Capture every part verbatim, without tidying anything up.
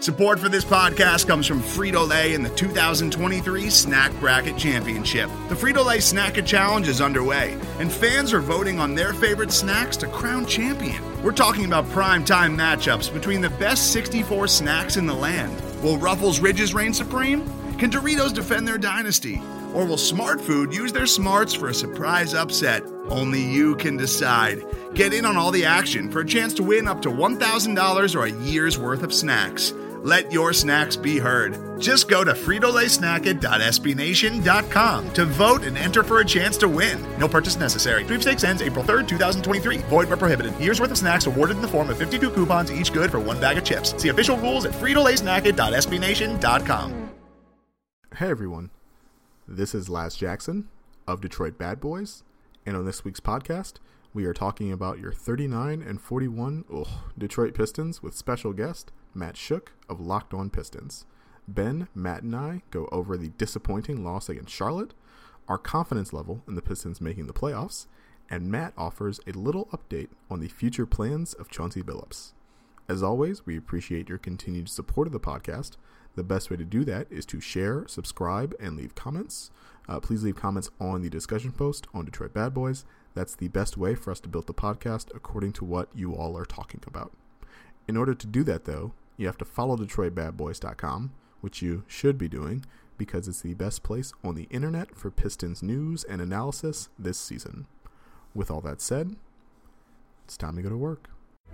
Support for this podcast comes from Frito-Lay and the two thousand twenty-three Snack Bracket Championship. The Frito-Lay Snack-A Challenge is underway, and fans are voting on their favorite snacks to crown champion. We're talking about prime-time matchups between the best sixty-four snacks in the land. Will Ruffles Ridges reign supreme? Can Doritos defend their dynasty? Or will Smart Food use their smarts for a surprise upset? Only you can decide. Get in on all the action for a chance to win up to one thousand dollars or a year's worth of snacks. Let your snacks be heard. Just go to Frito Lay Snack It dot S B Nation dot com to vote and enter for a chance to win. No purchase necessary. Sweepstakes ends April third, twenty twenty-three. Void where prohibited. Year's worth of snacks awarded in the form of fifty-two coupons, each good for one bag of chips. See official rules at Frito Lay Snack It dot S B Nation dot com. Hey everyone, this is Laz Jackson of Detroit Bad Boys, and on this week's podcast, we are talking about your thirty-nine and forty-one ugh, Detroit Pistons with special guest Matt Shook of Locked On Pistons. Ben, Matt, and I go over the disappointing loss against Charlotte, our confidence level in the Pistons making the playoffs, and Matt offers a little update on the future plans of Chauncey Billups. As always, we appreciate your continued support of the podcast. The best way to do that is to share, subscribe, and leave comments. Uh, please leave comments on the discussion post on Detroit Bad Boys. That's the best way for us to build the podcast according to what you all are talking about. In order to do that, though, you have to follow Detroit Bad Boys dot com, which you should be doing because it's the best place on the internet for Pistons news and analysis this season. With all that said, it's time to go to work.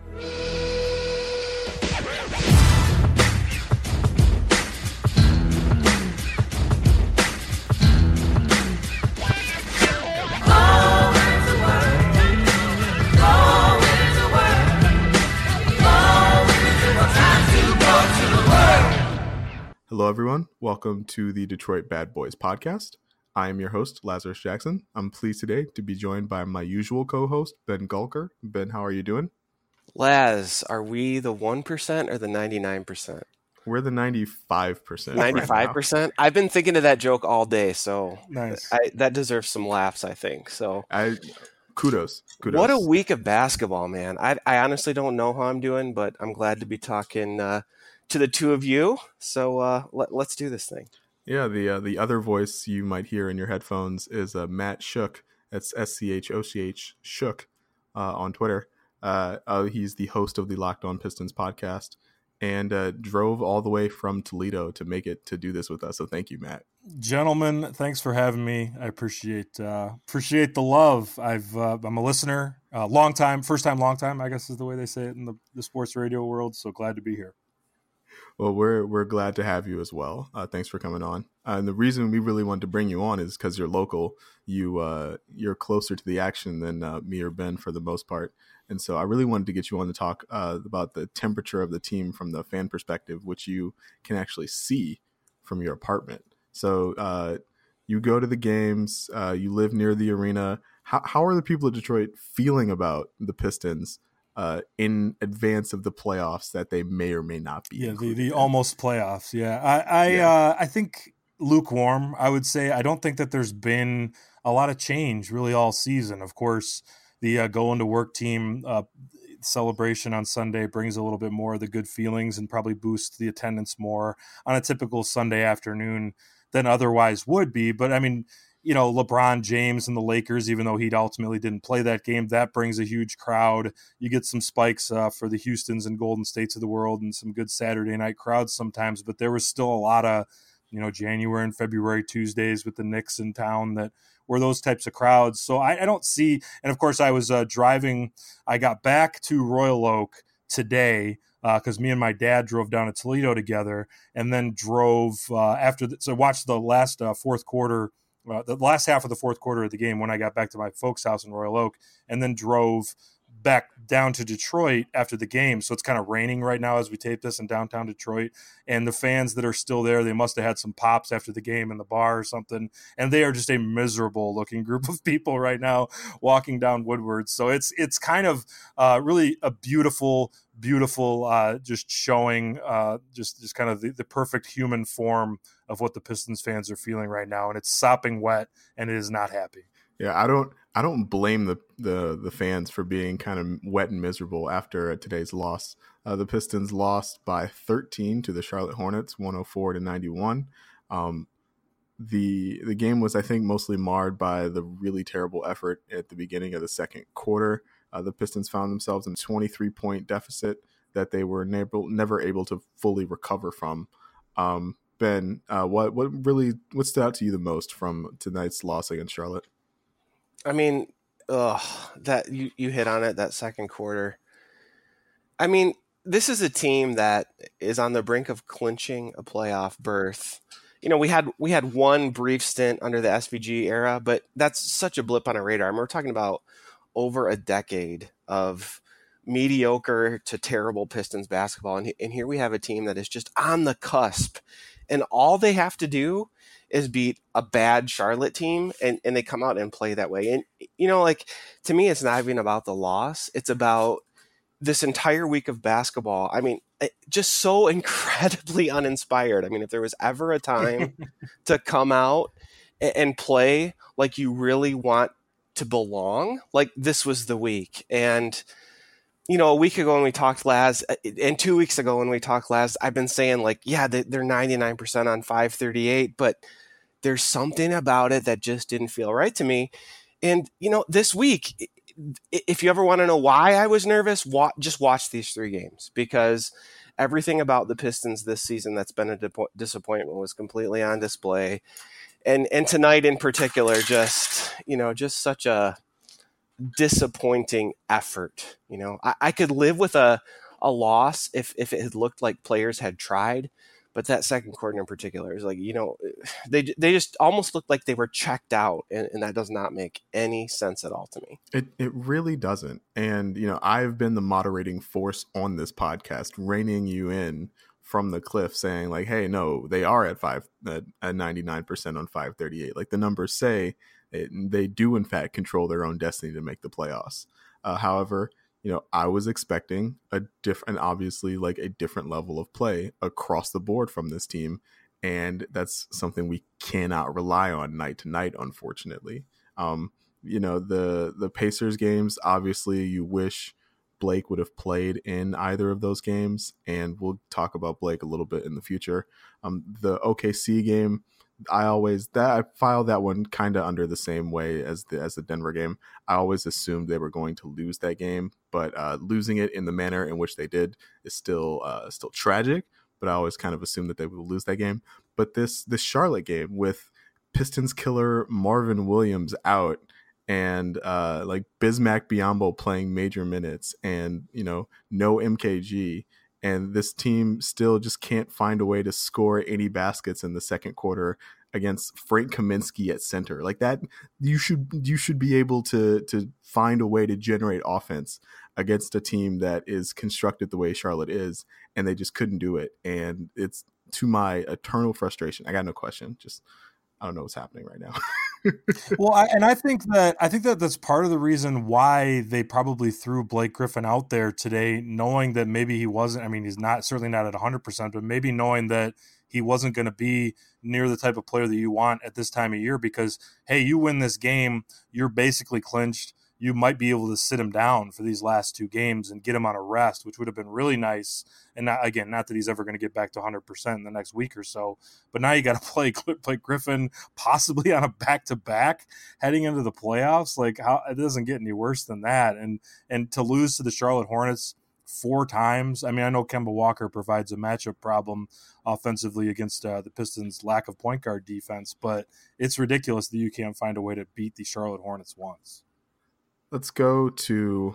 Hello, everyone. Welcome to the Detroit Bad Boys podcast. I am your host, Lazarus Jackson. I'm pleased today to be joined by my usual co-host, Ben Gulker. Ben, how are you doing? Laz, are we the one percent or the ninety-nine percent? We're the ninety-five percent. ninety-five percent? Right, I've been thinking of that joke all day, so nice. I, that deserves some laughs, I think. So I kudos. Kudos. What a week of basketball, man. I, I honestly don't know how I'm doing, but I'm glad to be talking uh, to the two of you. So uh, let, let's do this thing. Yeah, the uh, the other voice you might hear in your headphones is uh, Matt Shook. That's S C H O C H, Shook, uh, on Twitter. Uh, uh, he's the host of the Locked On Pistons podcast and uh, drove all the way from Toledo to make it to do this with us. So thank you, Matt. Gentlemen, thanks for having me. I appreciate uh, appreciate the love. I've uh, I'm a listener, uh, long time, first time, long time, I guess is the way they say it in the, the sports radio world. So glad to be here. Well, we're we're glad to have you as well. Uh, thanks for coming on. Uh, and the reason we really wanted to bring you on is because you're local. You uh, you're closer to the action than uh, me or Ben for the most part. And so I really wanted to get you on to talk uh, about the temperature of the team from the fan perspective, which you can actually see from your apartment. So uh, you go to the games, uh, you live near the arena. How how are the people of Detroit feeling about the Pistons Uh, in advance of the playoffs that they may or may not be? Yeah, the, the almost playoffs. Yeah, I I, yeah. Uh, I think lukewarm, I would say. I don't think that there's been a lot of change really all season. Of course, the uh, going to work team uh, celebration on Sunday brings a little bit more of the good feelings and probably boosts the attendance more on a typical Sunday afternoon than otherwise would be. But I mean, you know, LeBron James and the Lakers, even though he ultimately didn't play that game, that brings a huge crowd. You get some spikes uh, for the Houstons and Golden States of the world and some good Saturday night crowds sometimes, but there was still a lot of, you know, January and February Tuesdays with the Knicks in town that were those types of crowds. So I, I don't see, and of course I was uh, driving, I got back to Royal Oak today because uh, me and my dad drove down to Toledo together and then drove uh, after, the, so watched the last uh, fourth quarter Uh, the last half of the fourth quarter of the game when I got back to my folks' house in Royal Oak, and then drove back down to Detroit after the game. So it's kind of raining right now as we tape this in downtown Detroit. And the fans that are still there, they must have had some pops after the game in the bar or something. And they are just a miserable looking group of people right now walking down Woodward. So it's it's kind of uh, really a beautiful, beautiful uh, just showing uh, just, just kind of the, the perfect human form of what the Pistons fans are feeling right now. And it's sopping wet and it is not happy. Yeah, I don't I don't blame the, the, the fans for being kind of wet and miserable after today's loss. Uh, the Pistons lost by thirteen to the Charlotte Hornets, one oh four to ninety-one. Um, the the game was, I think, mostly marred by the really terrible effort at the beginning of the second quarter. Uh, the Pistons found themselves in a twenty-three point deficit that they were never, never able to fully recover from. Um, Ben, uh, what what really what stood out to you the most from tonight's loss against Charlotte? I mean, ugh, that you, you hit on it, that second quarter. I mean, this is a team that is on the brink of clinching a playoff berth. You know, we had we had one brief stint under the S V G era, but that's such a blip on a radar. I mean, we're talking about over a decade of mediocre to terrible Pistons basketball. And, and here we have a team that is just on the cusp. And all they have to do is beat a bad Charlotte team, and, and they come out and play that way. And, you know, like, to me, it's not even about the loss. It's about this entire week of basketball. I mean, just so incredibly uninspired. I mean, if there was ever a time to come out and, and play like you really want to belong, like, this was the week. And, you know, a week ago when we talked last, and two weeks ago when we talked last, I've been saying, like, yeah, they're ninety-nine percent on five thirty-eight, but there's something about it that just didn't feel right to me. And, you know, this week, if you ever want to know why I was nervous, wa- just watch these three games, because everything about the Pistons this season that's been a di- disappointment was completely on display. And and tonight in particular, just, you know, just such a disappointing effort. You know, I, I could live with a, a loss if, if it had looked like players had tried, but that second quarter in particular is like, you know, they they just almost looked like they were checked out, and, and that does not make any sense at all to me. It it really doesn't. And, you know, I've been the moderating force on this podcast, reining you in from the cliff, saying like, hey, no, they are at five at, at ninety-nine percent on five thirty-eight. Like the numbers say, it, they do in fact control their own destiny to make the playoffs. Uh, however, you know, I was expecting a different, obviously like a different level of play across the board from this team. And that's something we cannot rely on night to night, unfortunately. Um, you know, the, the Pacers games, obviously you wish Blake would have played in either of those games. And we'll talk about Blake a little bit in the future. Um, the O K C game, I always that I filed that one kind of under the same way as the as the Denver game. I always assumed they were going to lose that game, but uh, losing it in the manner in which they did is still uh, still tragic. But I always kind of assumed that they would lose that game. But this this Charlotte game with Pistons killer Marvin Williams out, and uh, like Bismack Biyombo playing major minutes, and you know no M K G. And this team still just can't find a way to score any baskets in the second quarter against Frank Kaminsky at center. Like that, you should you should be able to to find a way to generate offense against a team that is constructed the way Charlotte is, and they just couldn't do it. And it's to my eternal frustration. I got no question. Just I don't know what's happening right now. Well, I, and I think that I think that that's part of the reason why they probably threw Blake Griffin out there today, knowing that maybe he wasn't. I mean, he's not certainly not at one hundred percent, but maybe knowing that he wasn't going to be near the type of player that you want at this time of year. Because hey, you win this game, you're basically clinched. You might be able to sit him down for these last two games and get him on a rest, which would have been really nice. And not, again, not that he's ever going to get back to one hundred percent in the next week or so, but now you got to play play Griffin possibly on a back-to-back heading into the playoffs. Like, how it doesn't get any worse than that. And and to lose to the Charlotte Hornets four times. I mean, I know Kemba Walker provides a matchup problem offensively against uh, the Pistons' lack of point guard defense, but it's ridiculous that you can't find a way to beat the Charlotte Hornets once. Let's go to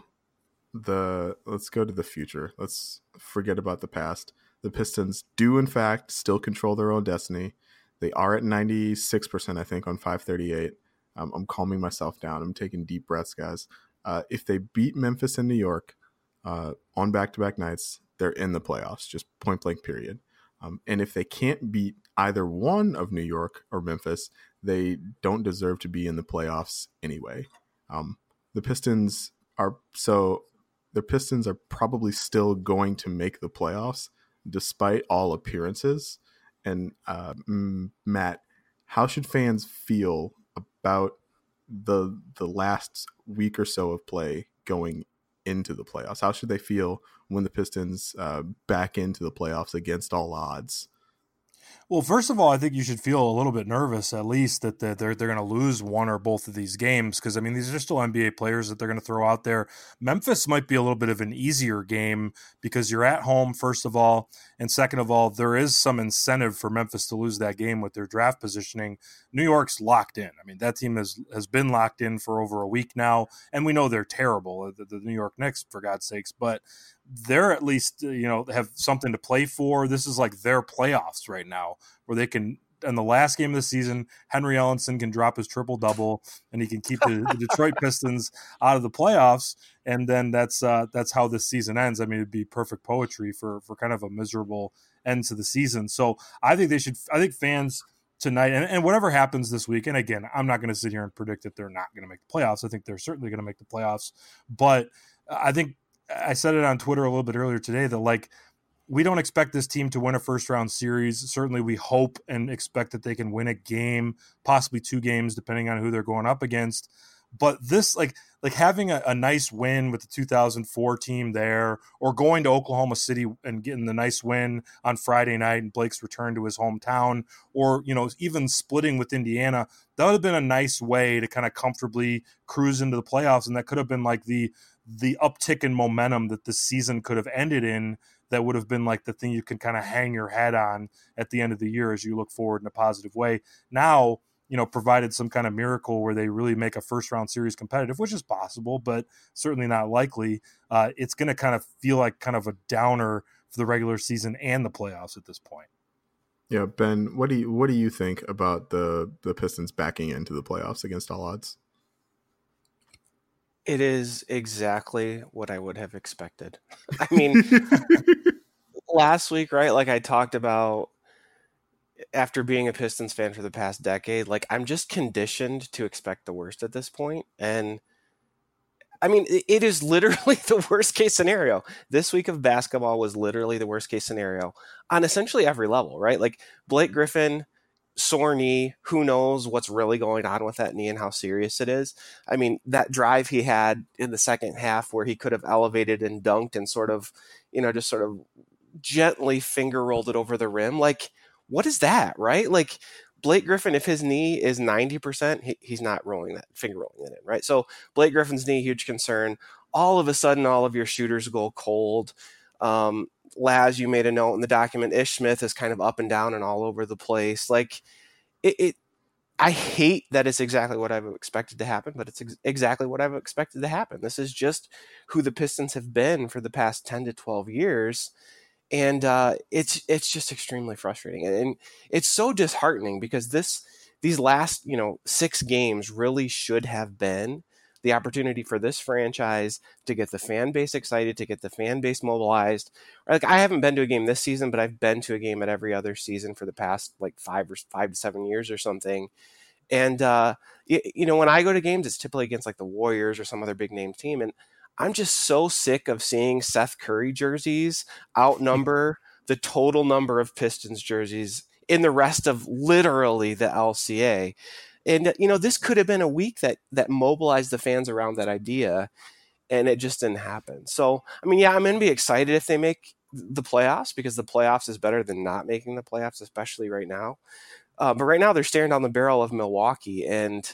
the let's go to the future. Let's forget about the past. The Pistons do in fact still control their own destiny. They are at ninety-six percent, I think, on five thirty-eight. Um, I'm calming myself down. I'm taking deep breaths, guys. Uh, if they beat Memphis and New York uh, on back-to-back nights, they're in the playoffs, just point blank period. Um, and if they can't beat either one of New York or Memphis, they don't deserve to be in the playoffs anyway. Um, The Pistons are so the Pistons are probably still going to make the playoffs despite all appearances. And uh, Matt, how should fans feel about the the last week or so of play going into the playoffs? How should they feel when the Pistons uh, back into the playoffs against all odds? Well, first of all, I think you should feel a little bit nervous, at least, that they're they're going to lose one or both of these games, because I mean these are still N B A players that they're going to throw out there. Memphis might be a little bit of an easier game because you're at home, first of all, and second of all, there is some incentive for Memphis to lose that game with their draft positioning. New York's locked in. I mean, that team has has been locked in for over a week now, and we know they're terrible, the, the New York Knicks, for God's sakes, but they're at least, you know, have something to play for. This is like their playoffs right now, where they can, in the last game of the season, Henry Ellenson can drop his triple-double, and he can keep the, the Detroit Pistons out of the playoffs, and then that's uh, that's how this season ends. I mean, it'd be perfect poetry for for kind of a miserable end to the season. So I think they should, I think fans tonight, and, and whatever happens this week, and again, I'm not going to sit here and predict that they're not going to make the playoffs. I think they're certainly going to make the playoffs, but I think I said it on Twitter a little bit earlier today that, like, we don't expect this team to win a first round series. Certainly we hope and expect that they can win a game, possibly two games, depending on who they're going up against. But this, like, like having a, a nice win with the two thousand four team there, or going to Oklahoma City and getting the nice win on Friday night and Blake's return to his hometown, or, you know, even splitting with Indiana, that would have been a nice way to kind of comfortably cruise into the playoffs. And that could have been like the, the uptick in momentum that this season could have ended in. That would have been like the thing you can kind of hang your head on at the end of the year as you look forward in a positive way. Now, you know, provided some kind of miracle where they really make a first round series competitive, which is possible, but certainly not likely. Uh, it's going to kind of feel like kind of a downer for the regular season and the playoffs at this point. Yeah, Ben, what do you what do you think about the the Pistons backing into the playoffs against all odds? It is exactly what I would have expected. I mean, last week, right? Like I talked about, after being a Pistons fan for the past decade, like I'm just conditioned to expect the worst at this point. And I mean, it is literally the worst case scenario. This week of basketball was literally the worst case scenario on essentially every level, right? Like Blake Griffin, sore knee, who knows what's really going on with that knee and how serious it is. I mean, that drive he had in the second half where he could have elevated and dunked and sort of, you know, just sort of gently finger rolled it over the rim. Like, what is that, right? Like Blake Griffin, if his knee is ninety percent, he, he's not rolling that, finger rolling it in, right? So Blake Griffin's knee, huge concern. All of a sudden, all of your shooters go cold. Um, Laz, you made a note in the document, Ish Smith is kind of up and down and all over the place. Like it, it I hate that it's exactly what I've expected to happen, but it's ex- exactly what I've expected to happen. This is just who the Pistons have been for the past ten to twelve years. And uh, it's, it's just extremely frustrating. And, and it's so disheartening because this, these last, you know, six games really should have been the opportunity for this franchise to get the fan base excited, to get the fan base mobilized. Like I haven't been to a game this season, but I've been to a game at every other season for the past like five or five to seven years or something. And, uh, you, you know, when I go to games, it's typically against like the Warriors or some other big name team. And I'm just so sick of seeing Seth Curry jerseys outnumber the total number of Pistons jerseys in the rest of literally the L C A. And, you know, this could have been a week that that mobilized the fans around that idea, and it just didn't happen. So, I mean, yeah, I'm going to be excited if they make the playoffs because the playoffs is better than not making the playoffs, especially right now. Uh, but right now they're staring down the barrel of Milwaukee, and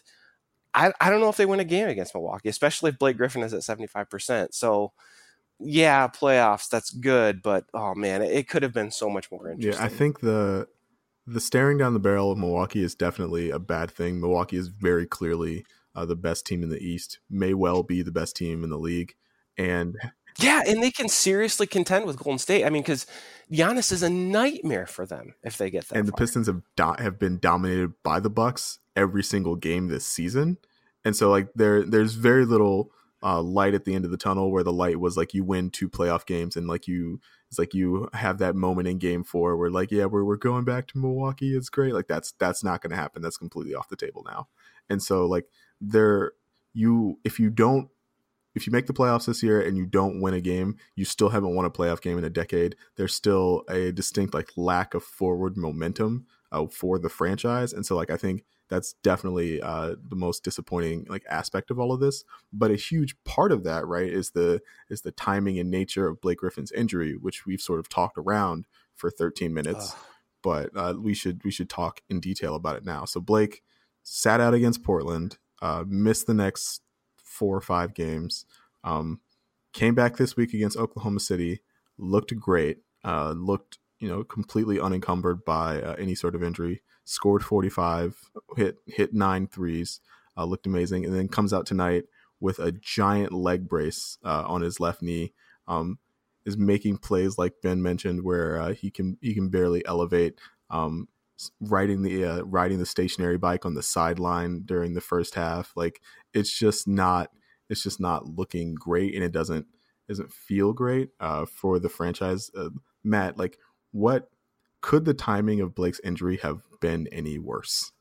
I, I don't know if they win a game against Milwaukee, especially if Blake Griffin is at seventy-five percent. So, yeah, playoffs, that's good, but, oh, man, it, it could have been so much more interesting. Yeah, I think the the staring down the barrel of Milwaukee is definitely a bad thing. Milwaukee is very clearly uh, the best team in the East, may well be the best team in the league. And yeah, and they can seriously contend with Golden State. I mean, because Giannis is a nightmare for them if they get that And far. the Pistons have do- have been dominated by the Bucks every single game this season. And so like there there's very little uh, light at the end of the tunnel, where the light was like you win two playoff games and like you it's like you have that moment in game four where like, yeah, we're we're going back to Milwaukee. It's great. Like that's that's not going to happen. That's completely off the table now. And so like there you if you don't if you make the playoffs this year and you don't win a game, you still haven't won a playoff game in a decade. There's still a distinct like lack of forward momentum uh, for the franchise. And so like I think that's definitely uh, the most disappointing like aspect of all of this. But a huge part of that, right, is the is the timing and nature of Blake Griffin's injury, which we've sort of talked around for thirteen minutes. Ugh. But uh, we should we should talk in detail about it now. So Blake sat out against Portland, uh, missed the next four or five games, um, came back this week against Oklahoma City, looked great, uh, looked you know completely unencumbered by uh, any sort of injury, scored forty-five, hit hit nine threes, uh, looked amazing, and then comes out tonight with a giant leg brace uh, on his left knee. Um, is making plays like Ben mentioned where uh, he can he can barely elevate, um, riding the uh, riding the stationary bike on the sideline during the first half. Like it's just not it's just not looking great, and it doesn't doesn't feel great uh, for the franchise. Uh, Matt, like what could the timing of Blake's injury have been any worse?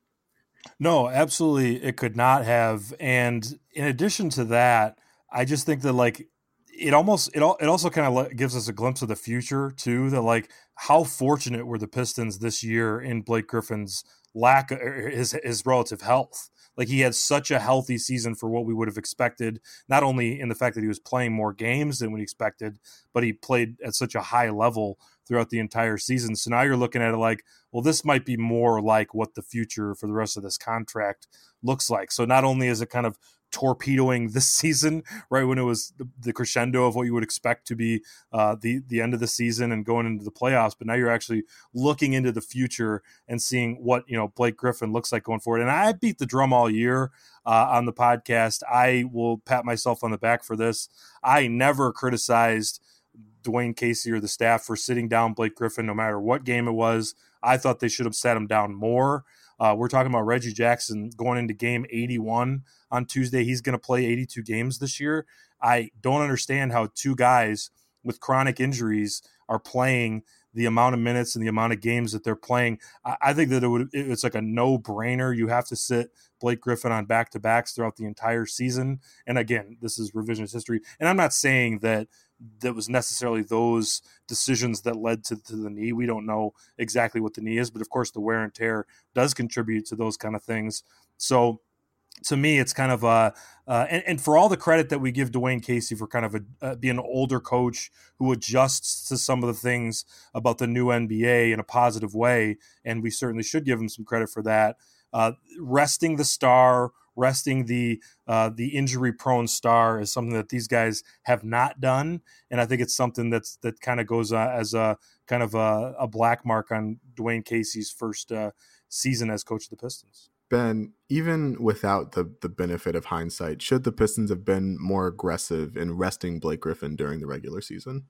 No, absolutely, it could not have. And in addition to that, I just think that like. It almost it all it also kind of gives us a glimpse of the future too. That like how fortunate were the Pistons this year in Blake Griffin's lack of his his relative health. Like he had such a healthy season for what we would have expected. Not only in the fact that he was playing more games than we expected, but he played at such a high level throughout the entire season. So now you're looking at it like, well, this might be more like what the future for the rest of this contract looks like. So not only is it kind of torpedoing this season, right when it was the, the crescendo of what you would expect to be uh, the the end of the season and going into the playoffs, but now you're actually looking into the future and seeing what you know Blake Griffin looks like going forward. And I beat the drum all year uh, on the podcast. I will pat myself on the back for this. I never criticized Dwayne Casey or the staff for sitting down Blake Griffin, no matter what game it was. I thought they should have sat him down more. Uh, we're talking about Reggie Jackson going into game eighty-one on Tuesday. He's going to play eighty-two games this year. I don't understand how two guys with chronic injuries are playing the amount of minutes and the amount of games that they're playing. I, I think that it would, it's like a no-brainer. You have to sit Blake Griffin on back-to-backs throughout the entire season. And again, this is revisionist history. And I'm not saying that that was necessarily those decisions that led to, to the knee. We don't know exactly what the knee is, but of course the wear and tear does contribute to those kind of things. So to me, it's kind of a, uh, and, and for all the credit that we give Dwayne Casey for kind of a, uh, being an older coach who adjusts to some of the things about the new N B A in a positive way, and we certainly should give him some credit for that. Uh, resting the star, resting the uh, the injury-prone star is something that these guys have not done, and I think it's something that's that kind of goes uh, as a kind of a, a black mark on Dwayne Casey's first uh, season as coach of the Pistons. Ben, even without the, the benefit of hindsight, should the Pistons have been more aggressive in resting Blake Griffin during the regular season?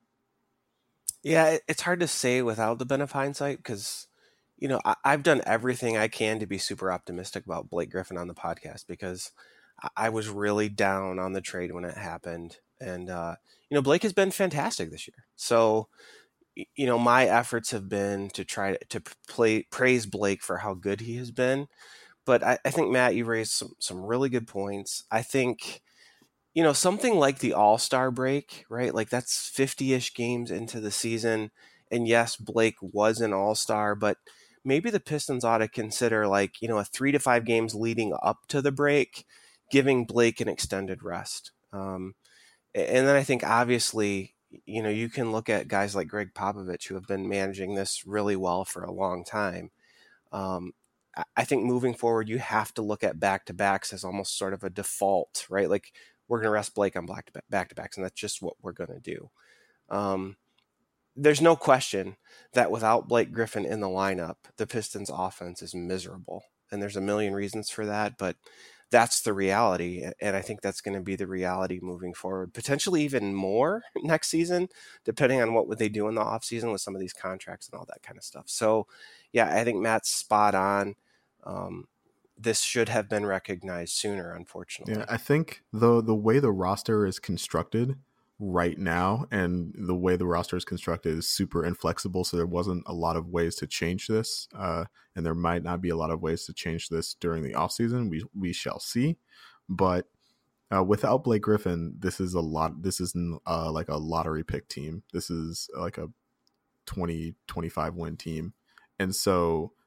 Yeah, it's hard to say without the benefit of hindsight because, you know, I, I've done everything I can to be super optimistic about Blake Griffin on the podcast because I was really down on the trade when it happened. And, uh, you know, Blake has been fantastic this year. So, you know, my efforts have been to try to play, praise Blake for how good he has been. But I, I think, Matt, you raised some, some really good points. I think, you know, something like the All-Star break, right? Like that's fifty-ish games into the season. And yes, Blake was an All-Star, but maybe the Pistons ought to consider like, you know, a three to five games leading up to the break, giving Blake an extended rest. Um, and then I think obviously, you know, you can look at guys like Greg Popovich who have been managing this really well for a long time. Um, I think moving forward, you have to look at back-to-backs as almost sort of a default, right? Like we're going to rest Blake on back-to-backs, and that's just what we're going to do. Um, there's no question that without Blake Griffin in the lineup, the Pistons offense is miserable. And there's a million reasons for that, but that's the reality. And I think that's going to be the reality moving forward, potentially even more next season, depending on what would they do in the offseason with some of these contracts and all that kind of stuff. So yeah, I think Matt's spot on. Um, this should have been recognized sooner, unfortunately. Yeah, I think the the way the roster is constructed right now and the way the roster is constructed is super inflexible, so there wasn't a lot of ways to change this, uh, and there might not be a lot of ways to change this during the offseason. We we shall see. But uh, without Blake Griffin, this is a lot. This isn't uh, like a lottery pick team. This is like a twenty, twenty-five win team. And so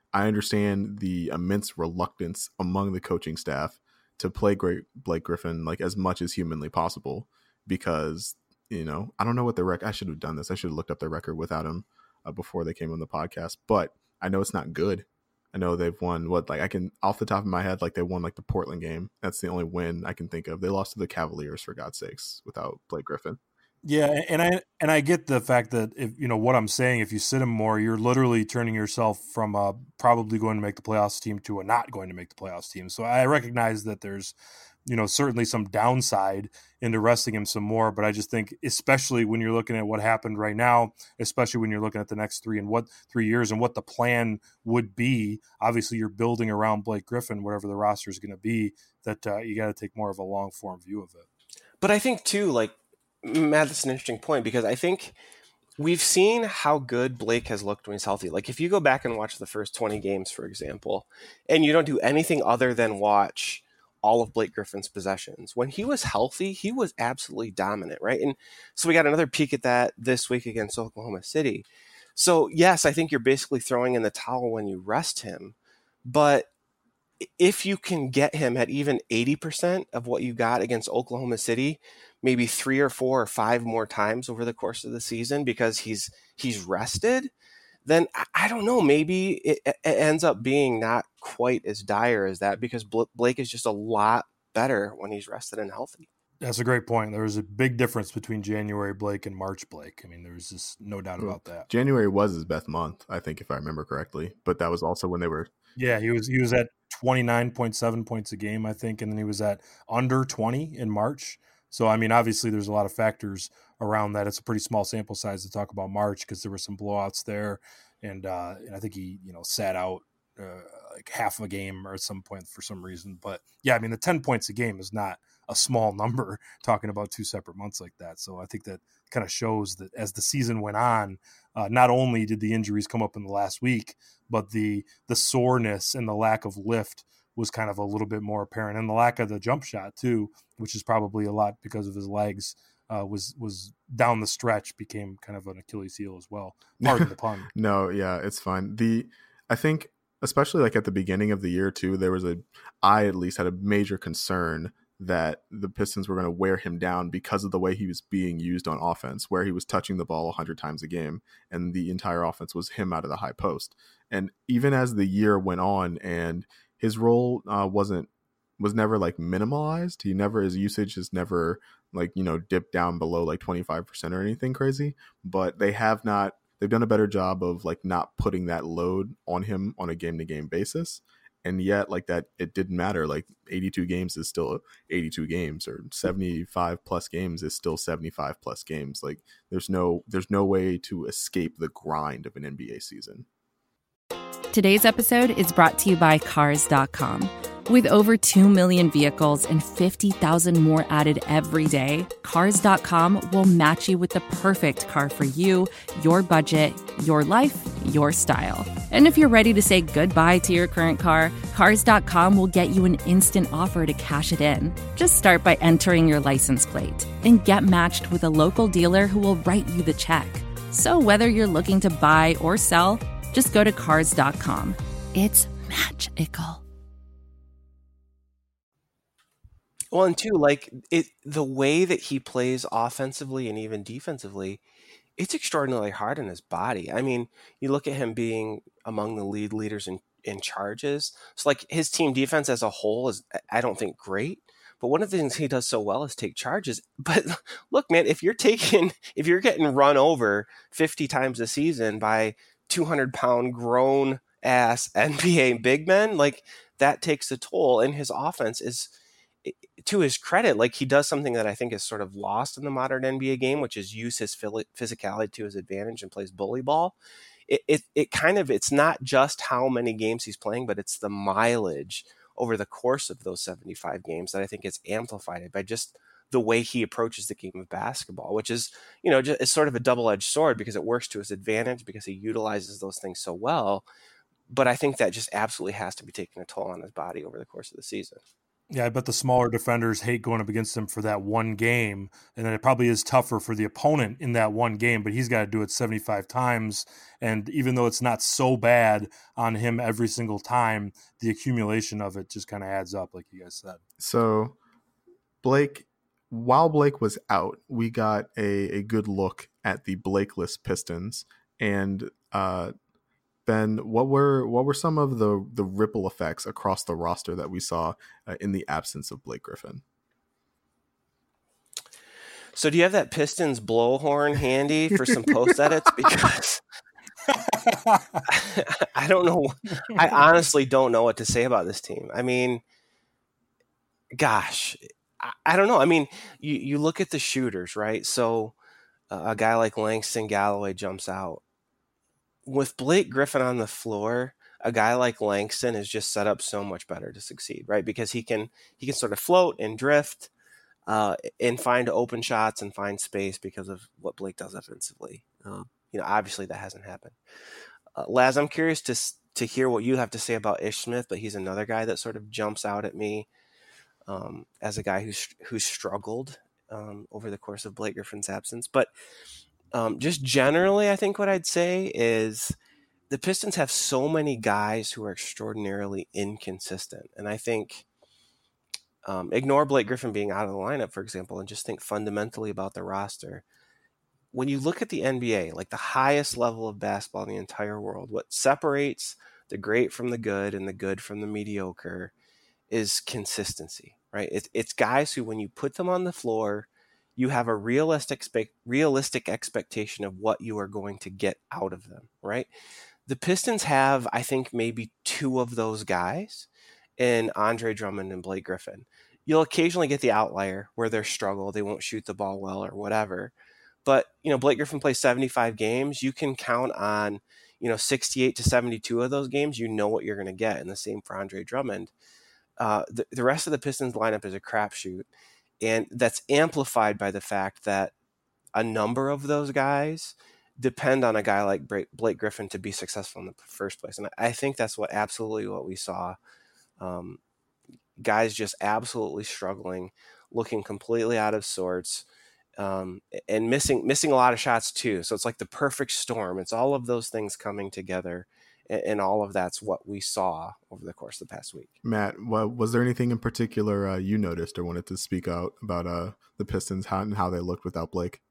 I understand the immense reluctance among the coaching staff to play great Blake Griffin like as much as humanly possible because, you know, I don't know what the record, I should have done this. I should have looked up their record without him uh, before they came on the podcast, but I know it's not good. I know they've won what, like I can off the top of my head, like they won like the Portland game. That's the only win I can think of. They lost to the Cavaliers for God's sakes without Blake Griffin. Yeah, and I and I get the fact that if you know what I'm saying, if you sit him more, you're literally turning yourself from a probably going to make the playoffs team to a not going to make the playoffs team. So I recognize that there's, you know, certainly some downside into resting him some more, but I just think, especially when you're looking at what happened right now, especially when you're looking at the next three and what three years and what the plan would be. Obviously, you're building around Blake Griffin, whatever the roster is going to be. That uh, you got to take more of a long form view of it. But I think too, like. Matt, that's an interesting point because I think we've seen how good Blake has looked when he's healthy. Like if you go back and watch the first twenty games, for example, and you don't do anything other than watch all of Blake Griffin's possessions, when he was healthy, he was absolutely dominant, right? And so we got another peek at that this week against Oklahoma City. So yes, I think you're basically throwing in the towel when you rest him, but if you can get him at even eighty percent of what you got against Oklahoma City, maybe three or four or five more times over the course of the season because he's he's rested, then I don't know, maybe it, it ends up being not quite as dire as that because Blake is just a lot better when he's rested and healthy. That's a great point. There was a big difference between January Blake and March Blake. I mean, there was just no doubt about that. January was his best month, I think, if I remember correctly. But that was also when they were. Yeah, he was he was at twenty-nine point seven points a game, I think, and then he was at under twenty in March. So, I mean, obviously, there's a lot of factors around that. It's a pretty small sample size to talk about March because there were some blowouts there, and uh, and I think he you know sat out uh, like half a game or at some point for some reason. But yeah, I mean, the ten points a game is not a small number talking about two separate months like that. So I think that kind of shows that as the season went on, uh, not only did the injuries come up in the last week, but the the soreness and the lack of lift was kind of a little bit more apparent, and the lack of the jump shot too, which is probably a lot because of his legs, uh, was was down the stretch became kind of an Achilles heel as well. Pardon the pun. No, yeah, it's fine. The I think especially like at the beginning of the year too, there was a I at least had a major concern that the Pistons were going to wear him down because of the way he was being used on offense, where he was touching the ball one hundred times a game and the entire offense was him out of the high post. And even as the year went on and his role uh, wasn't was never like minimalized, he never his usage is never like, you know, dipped down below like twenty-five percent or anything crazy, but they have not they've done a better job of like not putting that load on him on a game to game basis. And yet, like that, it didn't matter. Like eighty-two games is still eighty-two games, or seventy-five plus games is still seventy-five plus games. Like there's no there's no way to escape the grind of an N B A season. Today's episode is brought to you by Cars dot com. With over two million vehicles and fifty thousand more added every day, Cars dot com will match you with the perfect car for you, your budget, your life, your style. And if you're ready to say goodbye to your current car, Cars dot com will get you an instant offer to cash it in. Just start by entering your license plate and get matched with a local dealer who will write you the check. So whether you're looking to buy or sell, just go to Cars dot com. It's magical. Well, and two, like it, the way that he plays offensively and even defensively, it's extraordinarily hard on his body. I mean, you look at him being among the lead leaders in, in charges. So like his team defense as a whole is, I don't think, great. But one of the things he does so well is take charges. But look, man, if you're taking, if you're getting run over fifty times a season by two hundred pound grown ass N B A big men, like that takes a toll. And his offense is, to his credit, like he does something that I think is sort of lost in the modern N B A game, which is use his physicality to his advantage and plays bully ball. It, it, it kind of, it's not just how many games he's playing, but it's the mileage over the course of those seventy-five games that I think is amplified by just the way he approaches the game of basketball, which is, you know, just, it's sort of a double-edged sword because it works to his advantage because he utilizes those things so well. But I think that just absolutely has to be taking a toll on his body over the course of the season. Yeah, I bet the smaller defenders hate going up against him for that one game, and then it probably is tougher for the opponent in that one game, but he's got to do it seventy-five times, and even though it's not so bad on him every single time, the accumulation of it just kind of adds up, like you guys said. So, Blake, while Blake was out, we got a, a good look at the Blakeless Pistons, and uh, Ben, what were what were some of the the ripple effects across the roster that we saw uh, in the absence of Blake Griffin? So do you have that Pistons blowhorn handy for some post edits? Because I don't know. I honestly don't know what to say about this team. I mean, gosh, I, I don't know. I mean, you, you look at the shooters, right? So uh, a guy like Langston Galloway jumps out. With Blake Griffin on the floor, a guy like Langston is just set up so much better to succeed, right? Because he can he can sort of float and drift uh, and find open shots and find space because of what Blake does offensively. Um, you know, obviously that hasn't happened. Uh, Laz, I'm curious to to hear what you have to say about Ish Smith, but he's another guy that sort of jumps out at me um, as a guy who's who's struggled um, over the course of Blake Griffin's absence, but. Um, just generally, I think what I'd say is the Pistons have so many guys who are extraordinarily inconsistent. And I think um, ignore Blake Griffin being out of the lineup, for example, and just think fundamentally about the roster. When you look at the N B A, like the highest level of basketball in the entire world, what separates the great from the good and the good from the mediocre is consistency, right? It's, it's guys who, when you put them on the floor, you have a realistic realistic expectation of what you are going to get out of them, right? The Pistons have, I think, maybe two of those guys in Andre Drummond and Blake Griffin. You'll occasionally get the outlier where they're struggle, they won't shoot the ball well or whatever. But, you know, Blake Griffin plays seventy-five games. You can count on, you know, sixty-eight to seventy-two of those games. You know what you're going to get. And the same for Andre Drummond. Uh, the, the rest of the Pistons lineup is a crapshoot. And that's amplified by the fact that a number of those guys depend on a guy like Blake Griffin to be successful in the first place. And I think that's what absolutely what we saw. Um, guys just absolutely struggling, looking completely out of sorts, um, and missing missing a lot of shots too. So it's like the perfect storm. It's all of those things coming together. And all of that's what we saw over the course of the past week. Matt, was there anything in particular uh, you noticed or wanted to speak out about uh, the Pistons how, and how they looked without Blake?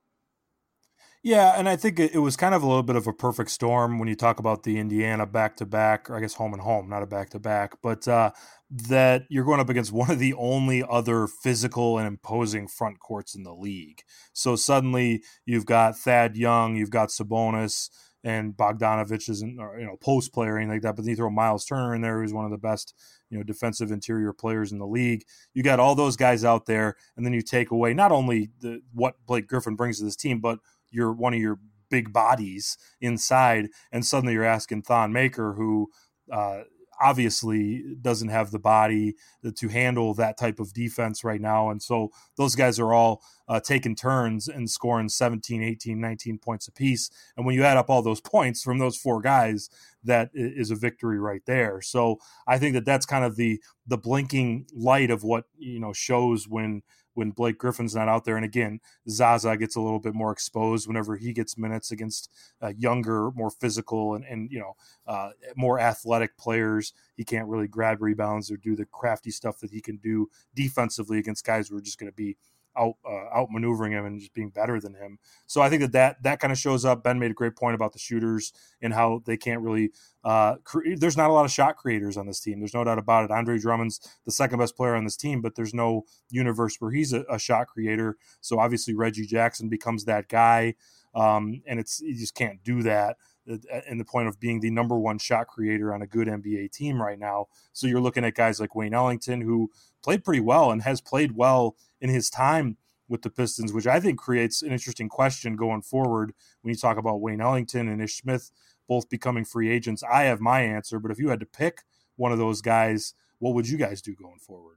Yeah, and I think it was kind of a little bit of a perfect storm when you talk about the Indiana back-to-back, or I guess home and home, not a back-to-back, but uh, that you're going up against one of the only other physical and imposing front courts in the league. So suddenly you've got Thad Young, you've got Sabonis, and Bogdanovich isn't, or, you know, post player or anything like that, but then you throw Miles Turner in there, who's one of the best, you know, defensive interior players in the league. You got all those guys out there, and then you take away not only the what Blake Griffin brings to this team, but you're one of your big bodies inside, and suddenly you're asking Thon Maker, who uh, obviously doesn't have the body to handle that type of defense right now. And so those guys are all uh, taking turns and scoring seventeen, eighteen, nineteen points apiece. And when you add up all those points from those four guys, that is a victory right there. So I think that that's kind of the the blinking light of what, you know, shows when when Blake Griffin's not out there. And again, Zaza gets a little bit more exposed whenever he gets minutes against uh, younger, more physical and, and you know, uh, more athletic players. He can't really grab rebounds or do the crafty stuff that he can do defensively against guys who are just going to be out uh, outmaneuvering him and just being better than him. So I think that that, that kind of shows up. Ben made a great point about the shooters and how they can't really uh, cre- there's not a lot of shot creators on this team. There's no doubt about it. Andre Drummond's the second best player on this team, but there's no universe where he's a, a shot creator. So obviously Reggie Jackson becomes that guy. Um, and it's, you just can't do that in the point of being the number one shot creator on a good N B A team right now. So you're looking at guys like Wayne Ellington, who played pretty well and has played well in his time with the Pistons, which I think creates an interesting question going forward when you talk about Wayne Ellington and Ish Smith both becoming free agents. I have my answer, but if you had to pick one of those guys, what would you guys do going forward?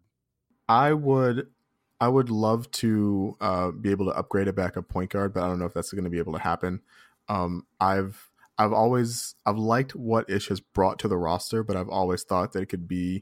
I would I would love to uh, be able to upgrade a backup point guard, but I don't know if that's going to be able to happen. Um, I've I've always I've liked what Ish has brought to the roster, but I've always thought that it could be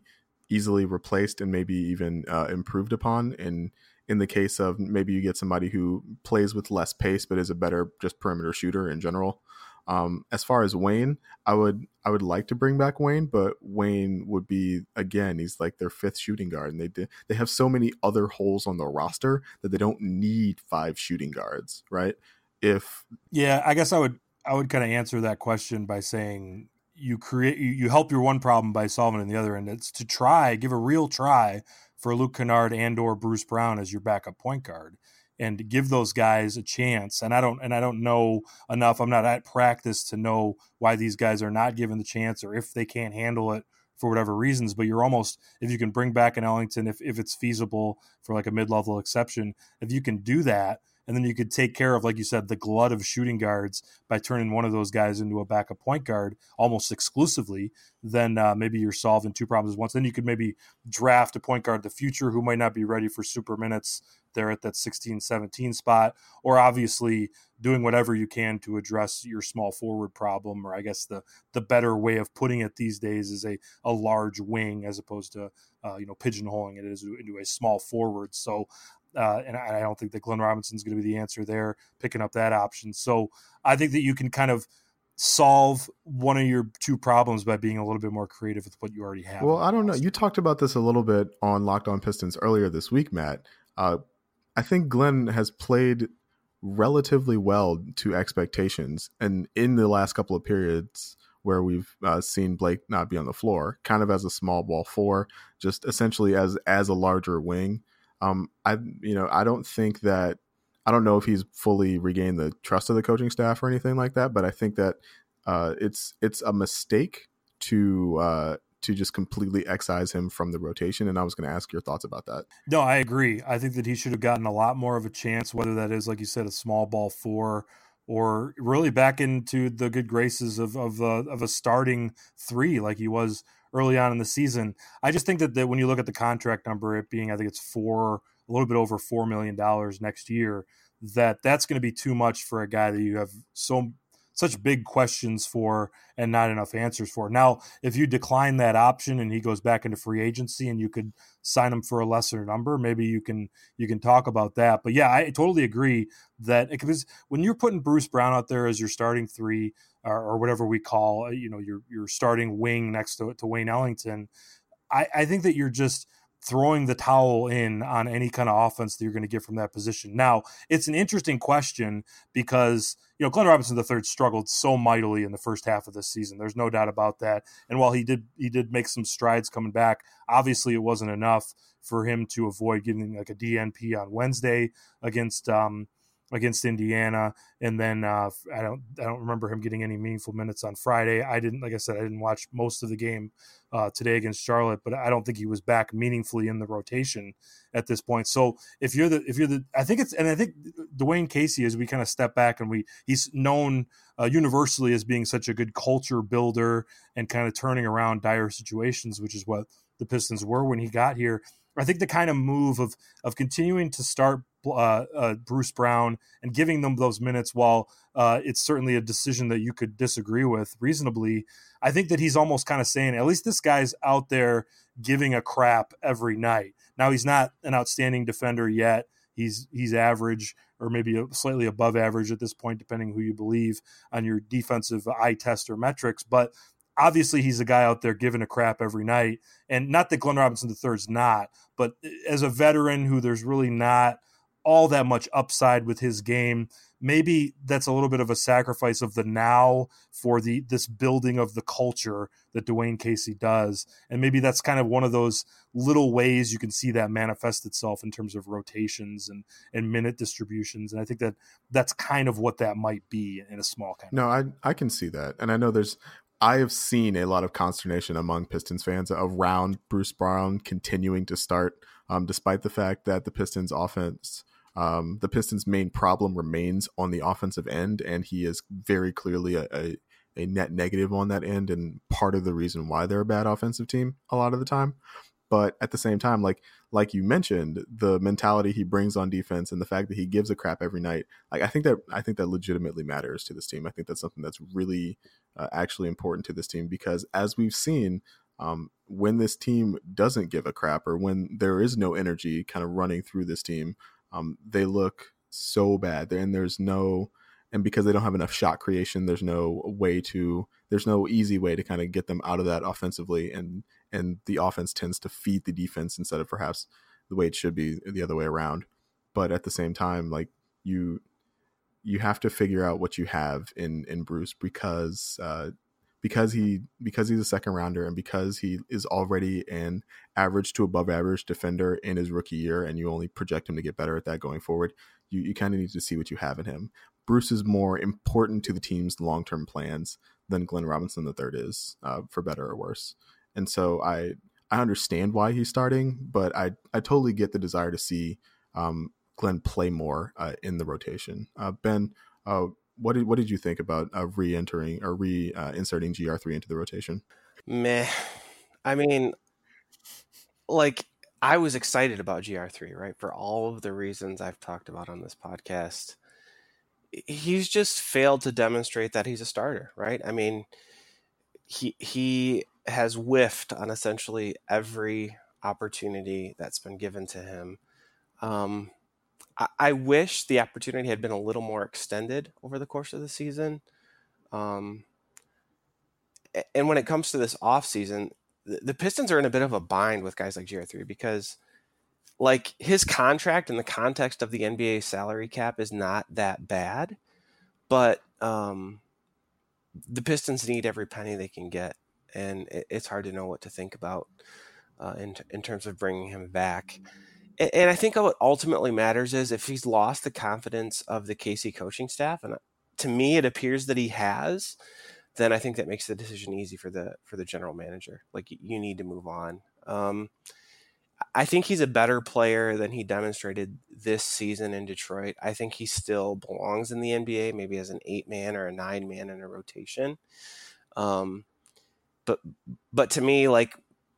easily replaced and maybe even uh, improved upon. And in the case of maybe you get somebody who plays with less pace but is a better just perimeter shooter in general. Um, as far as Wayne, I would I would like to bring back Wayne, but Wayne would be, again, he's like their fifth shooting guard, and they did, they have so many other holes on the roster that they don't need five shooting guards, right? If yeah, I guess I would I would kind of answer that question by saying you create you, you help your one problem by solving it in the other, and it's to try give a real try for Luke Kennard and or Bruce Brown as your backup point guard, and give those guys a chance. And I don't and I don't know enough. I'm not at practice to know why these guys are not given the chance or if they can't handle it for whatever reasons. But you're almost, if you can bring back an Ellington, if, if it's feasible for like a mid-level exception, if you can do that, and then you could take care of, like you said, the glut of shooting guards by turning one of those guys into a backup point guard almost exclusively, then uh, maybe you're solving two problems at once. Then you could maybe draft a point guard of the future who might not be ready for super minutes there at that sixteen seventeen spot, or obviously doing whatever you can to address your small forward problem, or I guess the the better way of putting it these days is a, a large wing as opposed to uh, you know pigeonholing it into a small forward. So Uh, and I don't think that Glenn Robinson's going to be the answer there, picking up that option. So I think that you can kind of solve one of your two problems by being a little bit more creative with what you already have. Well, I don't know. You talked about this a little bit on Locked On Pistons earlier this week, Matt. Uh, I think Glenn has played relatively well to expectations. And in the last couple of periods where we've uh, seen Blake not be on the floor, kind of as a small ball four, just essentially as as a larger wing. Um, I, you know, I don't think that, I don't know if he's fully regained the trust of the coaching staff or anything like that, but I think that uh, it's it's a mistake to uh, to just completely excise him from the rotation. And I was going to ask your thoughts about that. No, I agree. I think that he should have gotten a lot more of a chance, whether that is, like you said, a small ball four, or really back into the good graces of of, uh, of a starting three like he was early on in the season. I just think that, that when you look at the contract number, it being, I think it's four, a little bit over four million dollars next year, that that's going to be too much for a guy that you have so such big questions for and not enough answers for. Now, if you decline that option and he goes back into free agency and you could sign him for a lesser number, maybe you can you can talk about that. But yeah, I totally agree that it, because when you're putting Bruce Brown out there as your starting three, or, or whatever we call, you know, your your starting wing next to, to Wayne Ellington, I, I think that you're just throwing the towel in on any kind of offense that you're going to get from that position. Now, it's an interesting question because, you know, Glenn Robinson the third struggled so mightily in the first half of this season. There's no doubt about that. And while he did he did make some strides coming back, obviously it wasn't enough for him to avoid getting like a D N P on Wednesday against um, against Indiana, and then uh, I don't I don't remember him getting any meaningful minutes on Friday. I didn't, like I said, I didn't watch most of the game uh, today against Charlotte, but I don't think he was back meaningfully in the rotation at this point. So if you're the if you're the I think it's and I think Dwayne Casey, as we kind of step back and we he's known uh, universally as being such a good culture builder and kind of turning around dire situations, which is what the Pistons were when he got here. I think the kind of move of of continuing to start uh, uh, Bruce Brown and giving them those minutes, while uh, it's certainly a decision that you could disagree with reasonably, I think that he's almost kind of saying, at least this guy's out there giving a crap every night. Now, he's not an outstanding defender yet. He's he's average or maybe slightly above average at this point, depending who you believe on your defensive eye test or metrics. But obviously, he's a guy out there giving a crap every night. And not that Glenn Robinson the third's not, but as a veteran who there's really not all that much upside with his game, maybe that's a little bit of a sacrifice of the now for the this building of the culture that Dwayne Casey does. And maybe that's kind of one of those little ways you can see that manifest itself in terms of rotations and, and minute distributions. And I think that that's kind of what that might be in a small kind of No, I I can see that. And I know there's I have seen a lot of consternation among Pistons fans around Bruce Brown continuing to start, um, despite the fact that the Pistons offense, um, the Pistons' main problem remains on the offensive end, and he is very clearly a, a, a net negative on that end, and part of the reason why they're a bad offensive team a lot of the time. But at the same time, like like you mentioned, the mentality he brings on defense and the fact that he gives a crap every night, like I think that I think that legitimately matters to this team. I think that's something that's really uh, actually important to this team, because as we've seen, Um, when this team doesn't give a crap, or when there is no energy kind of running through this team, um, they look so bad. And there's no, and because they don't have enough shot creation, there's no way to, there's no easy way to kind of get them out of that offensively. And, and the offense tends to feed the defense instead of perhaps the way it should be the other way around. But at the same time, like you, you have to figure out what you have in, in Bruce, because, uh, because he, because he's a second rounder, and because he is already an average to above average defender in his rookie year, and you only project him to get better at that going forward, you, you kind of need to see what you have in him. Bruce is more important to the team's long-term plans than Glenn Robinson the third is, uh, for better or worse. And so I, I understand why he's starting, but I, I totally get the desire to see, um, Glenn play more uh, in the rotation. Uh, Ben, uh, what did what did you think about uh, re-entering or re-inserting uh, G R three into the rotation? Meh. I mean, like, I was excited about G R three, right? For all of the reasons I've talked about on this podcast. He's just failed to demonstrate that he's a starter, right? I mean, he he has whiffed on essentially every opportunity that's been given to him. Um, I, I wish the opportunity had been a little more extended over the course of the season. Um, and when it comes to this offseason, the, the Pistons are in a bit of a bind with guys like G R three, because like his contract in the context of the N B A salary cap is not that bad, but um, the Pistons need every penny they can get, and it, it's hard to know what to think about uh, in in terms of bringing him back. And, and I think what ultimately matters is if he's lost the confidence of the K C coaching staff, and to me it appears that he has, then I think that makes the decision easy for the for the general manager. Like, you need to move on. Um, I think he's a better player than he demonstrated this season in Detroit. I think he still belongs in the N B A, maybe as an eight man or a nine man in a rotation. Um, but, but to me, like,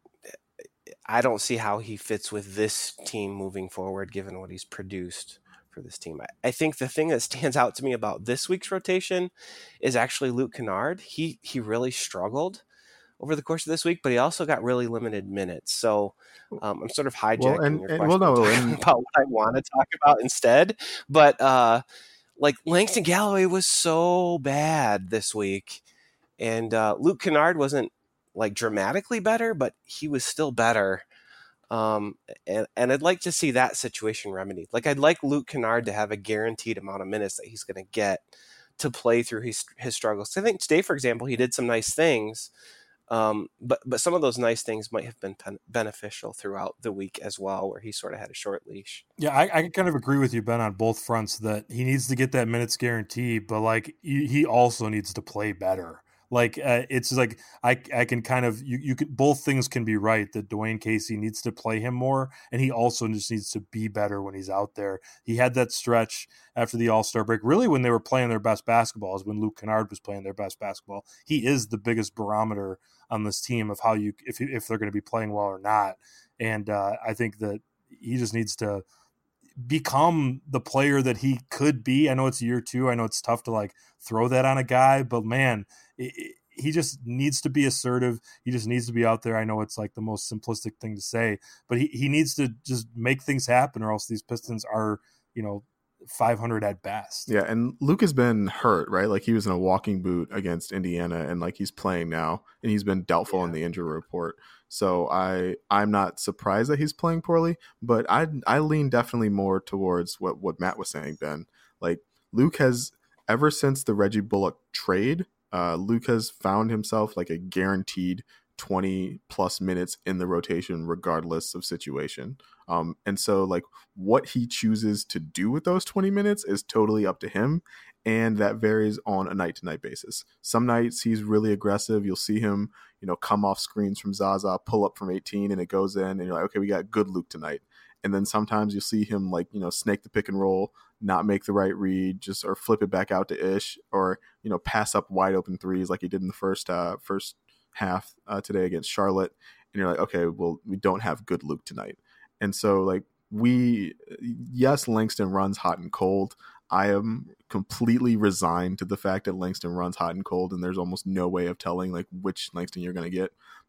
I don't see how he fits with this team moving forward, given what he's produced for this team. I, I think the thing that stands out to me about this week's rotation is actually Luke Kennard. He, he really struggled over the course of this week, but he also got really limited minutes. So um, I'm sort of hijacking well, and, your and, question well, no, and, about what I want to talk about instead. But uh, like Langston Galloway was so bad this week, and uh, Luke Kennard wasn't like dramatically better, but he was still better. Um, and, and I'd like to see that situation remedied. Like, I'd like Luke Kennard to have a guaranteed amount of minutes that he's going to get to play through his, his struggles. So I think today, for example, he did some nice things. Um, but but some of those nice things might have been pen- beneficial throughout the week as well, where he sort of had a short leash. Yeah, I, I kind of agree with you, Ben, on both fronts, that he needs to get that minutes guarantee, but like he, he also needs to play better. Like uh, it's like I I can kind of you you can both things can be right, that Dwayne Casey needs to play him more, and he also just needs to be better when he's out there. He had that stretch after the All-Star break, really when they were playing their best basketball, is when Luke Kennard was playing their best basketball. He is the biggest barometer on this team of how you if if they're going to be playing well or not, and uh, I think that he just needs to become the player that he could be. I know it's year two. I know it's tough to like throw that on a guy, but man, it, it, he just needs to be assertive. He just needs to be out there. I know it's like the most simplistic thing to say, but he, he needs to just make things happen, or else these Pistons are, you know, five hundred at best. Yeah, and Luke has been hurt, right? Like, he was in a walking boot against Indiana, and like he's playing now, and he's been doubtful yeah. in the injury report. So I I'm not surprised that he's playing poorly, but I I lean definitely more towards what what Matt was saying, Ben. Like, Luke has, ever since the Reggie Bullock trade, uh, Luke has found himself like a guaranteed twenty plus minutes in the rotation, regardless of situation. Um, and so like what he chooses to do with those twenty minutes is totally up to him. And that varies on a night to night basis. Some nights he's really aggressive. You'll see him, you know, come off screens from Zaza, pull up from eighteen, and it goes in, and you're like, okay, we got good Luke tonight. And then sometimes you'll see him like, you know, snake the pick and roll, not make the right read, just or flip it back out to Ish, or, you know, pass up wide open threes like he did in the first uh, first half uh, today against Charlotte. And you're like, okay, well, we don't have good Luke tonight. And so like we, yes, Langston runs hot and cold. I am completely resigned to the fact that Langston runs hot and cold, and there's almost no way of telling like which Langston you're going to get.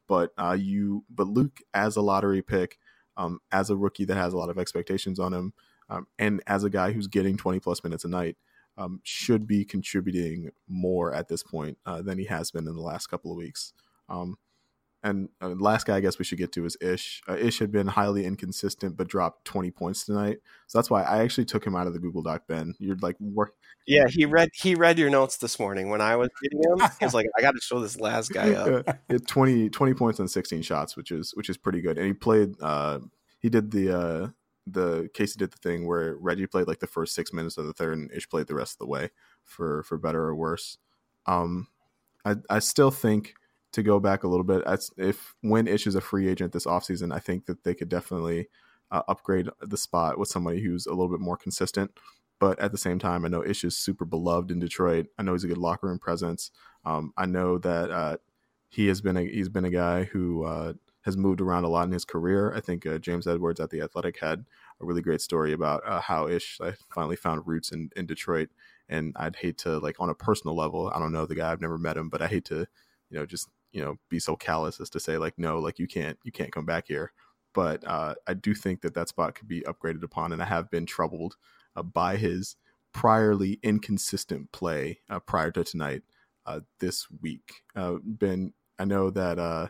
but uh, you but Luke as a lottery pick, um, as a rookie that has a lot of expectations on him, um, and as a guy who's getting twenty plus minutes a night, um, should be contributing more at this point uh, than he has been in the last couple of weeks. Um, And uh, last guy I guess we should get to is Ish. Uh, Ish had been highly inconsistent, but dropped twenty points tonight. So that's why I actually took him out of the Google Doc, Ben. You're like, work. Yeah, he read he read your notes this morning when I was reading him. He was like, I got to show this last guy up. Yeah, twenty, twenty points on sixteen shots, which is which is pretty good. And he played. Uh, he did the uh, the Casey did the thing where Reggie played like the first six minutes of the third, and Ish played the rest of the way for for better or worse. Um, I I still think. To go back a little bit, if when Ish is a free agent this offseason, I think that they could definitely uh, upgrade the spot with somebody who's a little bit more consistent. But at the same time, I know Ish is super beloved in Detroit. I know he's a good locker room presence. Um, I know that uh, he has been a he's been a guy who uh, has moved around a lot in his career. I think uh, James Edwards at The Athletic had a really great story about uh, how Ish uh, finally found roots in, in Detroit. And I'd hate to, like, on a personal level, I don't know the guy, I've never met him, but I hate to, you know, just you know, be so callous as to say like, no, like you can't, you can't come back here. But uh, I do think that that spot could be upgraded upon. And I have been troubled uh, by his priorly inconsistent play uh, prior to tonight uh, this week. Uh, Ben, I know that uh,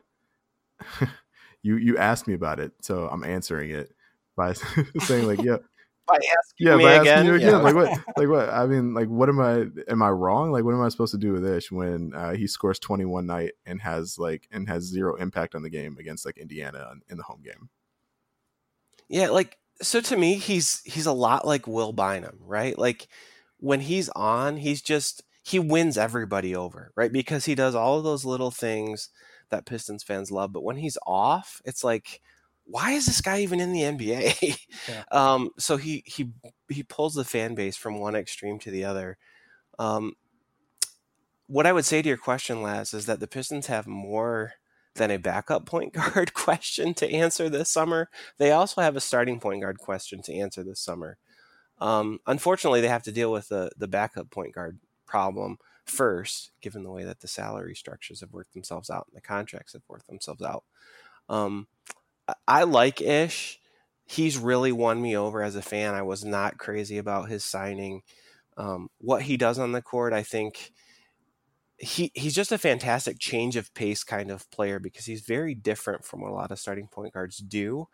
you, you asked me about it, so I'm answering it by saying like, yeah, By asking yeah, me by again, asking you again, yeah. like what, like what? I mean, like, what am I? Am I wrong? Like, what am I supposed to do with Ish when uh, he scores twenty-one night and has like and has zero impact on the game against like Indiana in the home game? Yeah, like so to me, he's he's a lot like Will Bynum, right? Like when he's on, he's just he wins everybody over, right? Because he does all of those little things that Pistons fans love. But when he's off, it's like, why is this guy even in the N B A? Yeah. um, so he he he pulls the fan base from one extreme to the other. Um, what I would say to your question, Laz, is that the Pistons have more than a backup point guard question to answer this summer. They also have a starting point guard question to answer this summer. Um, unfortunately, they have to deal with the the backup point guard problem first, given the way that the salary structures have worked themselves out and the contracts have worked themselves out. Um, I like Ish. He's really won me over as a fan. I was not crazy about his signing. Um, what he does on the court, I think he he's just a fantastic change of pace kind of player because he's very different from what a lot of starting point guards do.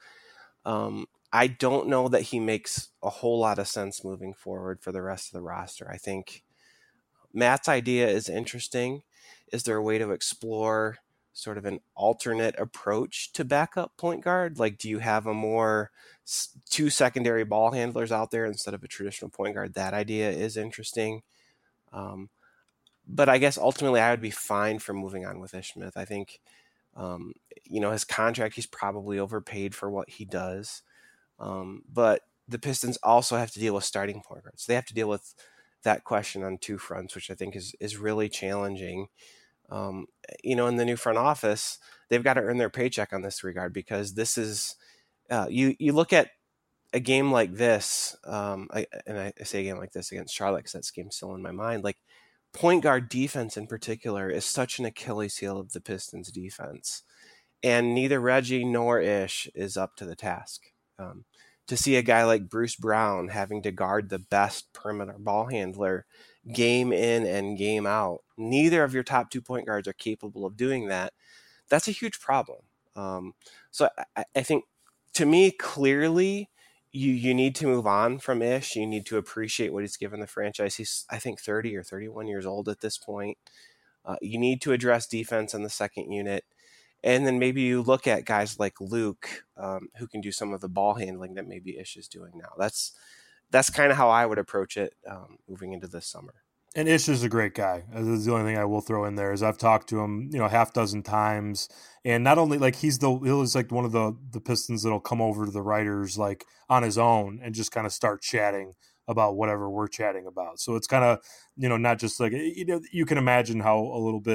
Um, I don't know that he makes a whole lot of sense moving forward for the rest of the roster. I think Matt's idea is interesting. Is there a way to explore sort of an alternate approach to backup point guard? Like, do you have a more two secondary ball handlers out there instead of a traditional point guard? That idea is interesting. Um, but I guess ultimately I would be fine for moving on with Ish Smith. I think, um, you know, his contract, he's probably overpaid for what he does. Um, but the Pistons also have to deal with starting point guards. They have to deal with that question on two fronts, which I think is, is really challenging. Um, you know, in the new front office, they've got to earn their paycheck on this regard because this is, uh, you, you look at a game like this, um, I, and I say a game like this against Charlotte because that game's still in my mind, like point guard defense in particular is such an Achilles heel of the Pistons defense. And neither Reggie nor Ish is up to the task. Um, to see a guy like Bruce Brown having to guard the best perimeter ball handler game in and game out, neither of your top two point guards are capable of doing that. That's a huge problem. Um, so I, I think, to me, clearly, you you need to move on from Ish. You need to appreciate what he's given the franchise. He's, I think, thirty or thirty-one years old at this point. Uh, you need to address defense in the second unit. And then maybe you look at guys like Luke, um, who can do some of the ball handling that maybe Ish is doing now. That's that's kind of how I would approach it um, moving into this summer. And Ish is a great guy. This is the only thing I will throw in there is I've talked to him, you know, half dozen times, and not only like he's the he's like one of the the Pistons that'll come over to the writers like on his own and just kind of start chatting about whatever we're chatting about. So it's kind of, you know, not just like, you know, you can imagine how a little bit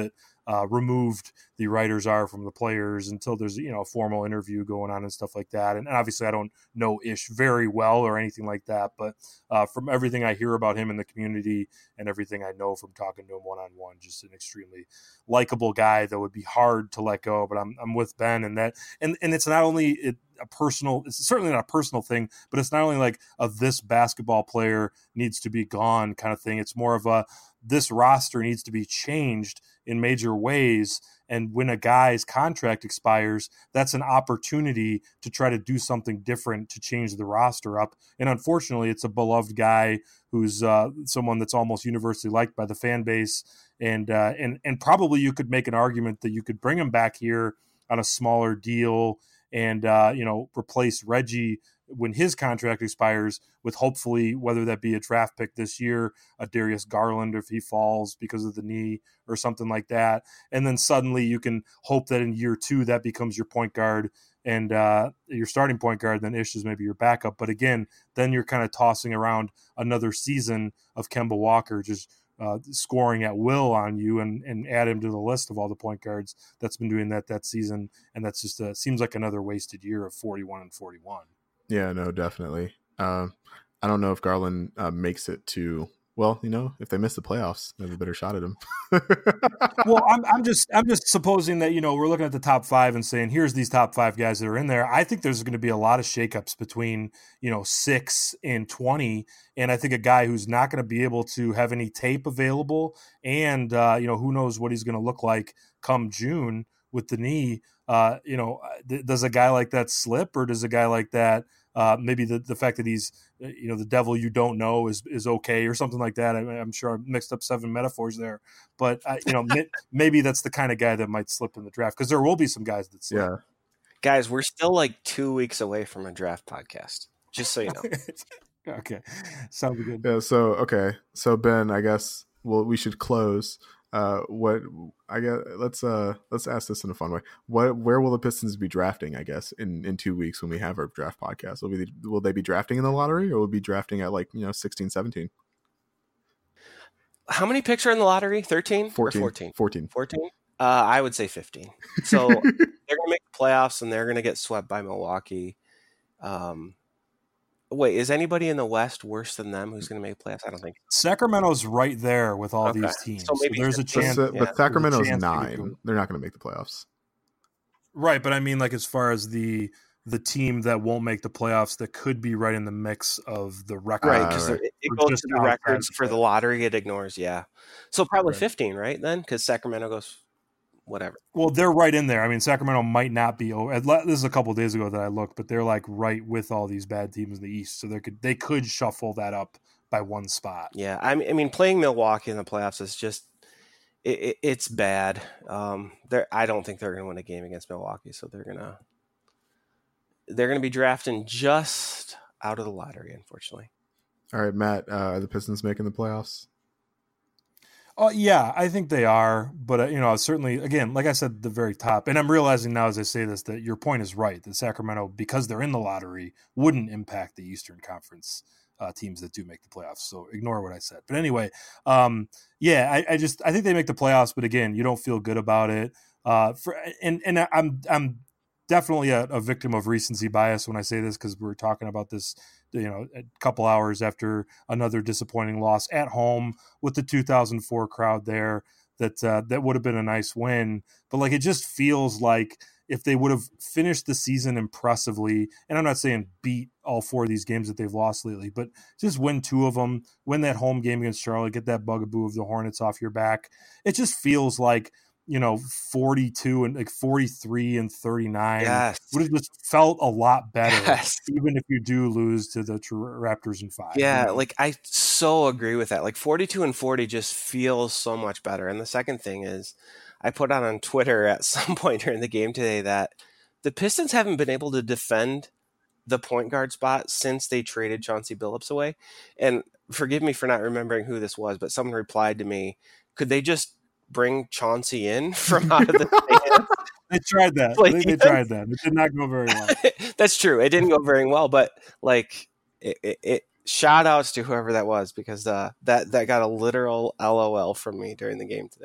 uh, removed the writers are from the players until there's, you know, a formal interview going on and stuff like that. And, and obviously I don't know Ish very well or anything like that, but uh, from everything I hear about him in the community and everything I know from talking to him one-on-one, just an extremely likable guy that would be hard to let go. But I'm I'm with Ben, and that, and, and it's not only it, a personal, it's certainly not a personal thing, but it's not only like a this basketball player needs to be gone kind of thing. It's more of a this roster needs to be changed in major ways. And when a guy's contract expires, that's an opportunity to try to do something different to change the roster up. And unfortunately, it's a beloved guy who's uh, someone that's almost universally liked by the fan base. And, uh, and, and probably you could make an argument that you could bring him back here on a smaller deal and, uh, you know, replace Reggie when his contract expires with hopefully, whether that be a draft pick this year, a Darius Garland if he falls because of the knee or something like that. And then suddenly you can hope that in year two that becomes your point guard and uh, your starting point guard, then Ish is maybe your backup. But again, then you're kind of tossing around another season of Kemba Walker just uh, scoring at will on you and, and add him to the list of all the point guards that's been doing that that season. And that's just uh, seems like another wasted year of forty-one and forty-one. Yeah, no, definitely. Uh, I don't know if Garland uh, makes it to, well, you know, if they miss the playoffs, they have a better shot at him. Well, I'm, I'm just I'm just supposing that, you know, we're looking at the top five and saying, here's these top five guys that are in there. I think there's going to be a lot of shakeups between, you know, six and twenty. And I think a guy who's not going to be able to have any tape available and, uh, you know, who knows what he's going to look like come June with the knee. Uh, you know, th- does a guy like that slip, or does a guy like that Uh, maybe the, the fact that he's, you know, the devil you don't know is is okay or something like that. I, I'm sure I mixed up seven metaphors there, but uh, you know, may, maybe that's the kind of guy that might slip in the draft, because there will be some guys that slip. Yeah, guys, we're still like two weeks away from a draft podcast, just so you know. Okay, sounds good. Yeah. So okay, so Ben, I guess well we should close. Uh, what I guess let's uh let's ask this in a fun way. What where will the Pistons be drafting? I guess in, in two weeks when we have our draft podcast, will be will they be drafting in the lottery, or will be drafting at like you know sixteen, seventeen? How many picks are in the lottery? thirteen? fourteen. Or fourteen? fourteen. fourteen? Uh, I would say fifteen. So they're gonna make the playoffs and they're gonna get swept by Milwaukee. Um. Wait, is anybody in the West worse than them who's going to make playoffs? I don't think. Sacramento's right there with all Okay. these teams. So So, maybe there's a fifteen. chance. But, yeah. but Sacramento's There's a chance they could nine. do it. They're not going to make the playoffs. Right, but I mean, like as far as the the team that won't make the playoffs that could be right in the mix of the record. Right, Uh, because right. it, it Or goes just to the outside records the for the playoffs. lottery. It ignores, yeah. So probably Right. fifteen, right, then? Because Sacramento goes whatever. Well, they're right in there. I mean, Sacramento might not be over. This is a couple of days ago that I looked, but they're like right with all these bad teams in the East. So they could they could shuffle that up by one spot. Yeah, I mean, I mean playing Milwaukee in the playoffs is just it, it, it's bad. Um, they're, I don't think they're going to win a game against Milwaukee, so they're gonna they're gonna be drafting just out of the lottery, unfortunately. All right, Matt, uh, are the Pistons making the playoffs? Oh yeah, I think they are, but uh, you know, certainly, again, like I said at the very top, and I'm realizing now as I say this that your point is right. That Sacramento, because they're in the lottery, wouldn't impact the Eastern Conference uh, teams that do make the playoffs. So ignore what I said. But anyway, um, yeah, I, I just I think they make the playoffs, but again, you don't feel good about it. Uh, for and and I'm I'm definitely a, a victim of recency bias when I say this, because we're talking about this, you know, a couple hours after another disappointing loss at home with the two thousand four crowd there. That uh, that would have been a nice win, but like it just feels like if they would have finished the season impressively, and I'm not saying beat all four of these games that they've lost lately, but just win two of them, win that home game against Charlotte, get that bugaboo of the Hornets off your back. It just feels like, you know, forty-two and like forty-three and thirty-nine Yes. would have just felt a lot better, Yes. even if you do lose to the Raptors in five. Yeah, you know? like I so agree with that. Like forty-two and forty just feels so much better. And the second thing is, I put out on Twitter at some point during the game today that the Pistons haven't been able to defend the point guard spot since they traded Chauncey Billups away. And forgive me for not remembering who this was, but someone replied to me, could they just bring Chauncey in from out of the stands? They tried that. Like, they, they tried that. It did not go very well. That's true. It didn't go very well, but like it, it, it shout outs to whoever that was, because uh, that, that got a literal L O L from me during the game today.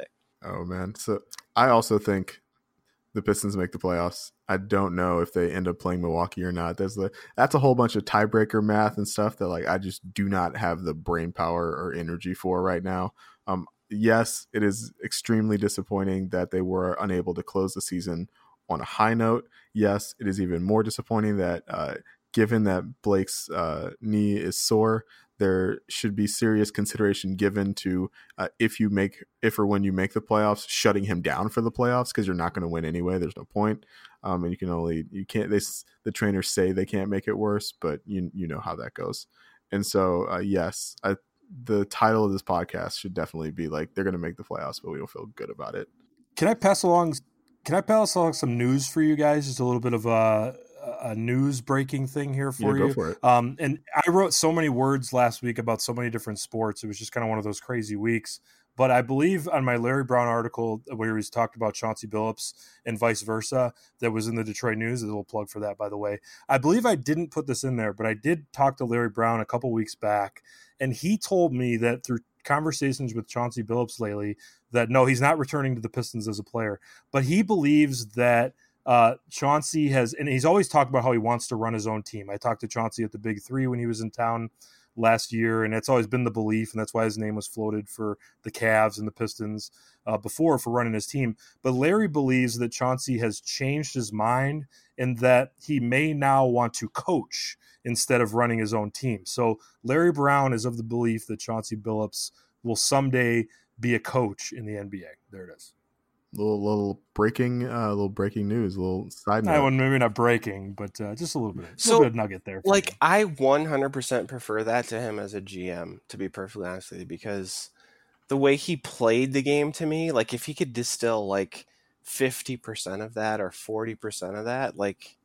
Oh man. So I also think the Pistons make the playoffs. I don't know if they end up playing Milwaukee or not. There's the that's a whole bunch of tiebreaker math and stuff that like I just do not have the brain power or energy for right now. Um, yes, it is extremely disappointing that they were unable to close the season on a high note. Yes, it is even more disappointing that uh, given that Blake's uh, knee is sore, there should be serious consideration given to uh, if you make if or when you make the playoffs, shutting him down for the playoffs because you're not going to win anyway. There's no point, um, and you can only you can't. They the trainers say they can't make it worse, but you you know how that goes. And so uh, yes, I, the title of this podcast should definitely be like they're going to make the playoffs, but we don't feel good about it. Can I pass along? Can I pass along some news for you guys? Just a little bit of a. a news breaking thing here for yeah, you. Go for it. Um, and I wrote so many words last week about so many different sports. It was just kind of one of those crazy weeks. But I believe on my Larry Brown article where he's talked about Chauncey Billups and vice versa, that was in the Detroit News, a little plug for that, by the way. I believe I didn't put this in there, but I did talk to Larry Brown a couple weeks back, and he told me that through conversations with Chauncey Billups lately that no, he's not returning to the Pistons as a player, but he believes that Uh, Chauncey has, and he's always talked about how he wants to run his own team. I talked to Chauncey at the Big Three when he was in town last year, and that's always been the belief, and that's why his name was floated for the Cavs and the Pistons uh, before for running his team. But Larry believes that Chauncey has changed his mind and that he may now want to coach instead of running his own team. So Larry Brown is of the belief that Chauncey Billups will someday be a coach in the N B A. There it is. Little little breaking, uh, little breaking news. A little side note. I wouldn't, maybe not breaking, but uh, just a little bit, a So, little bit of nugget there. Like, you. I one hundred percent prefer that to him as a G M, to be perfectly honest with you, because the way he played the game to me, like, if he could distill, like, fifty percent of that or forty percent of that, like,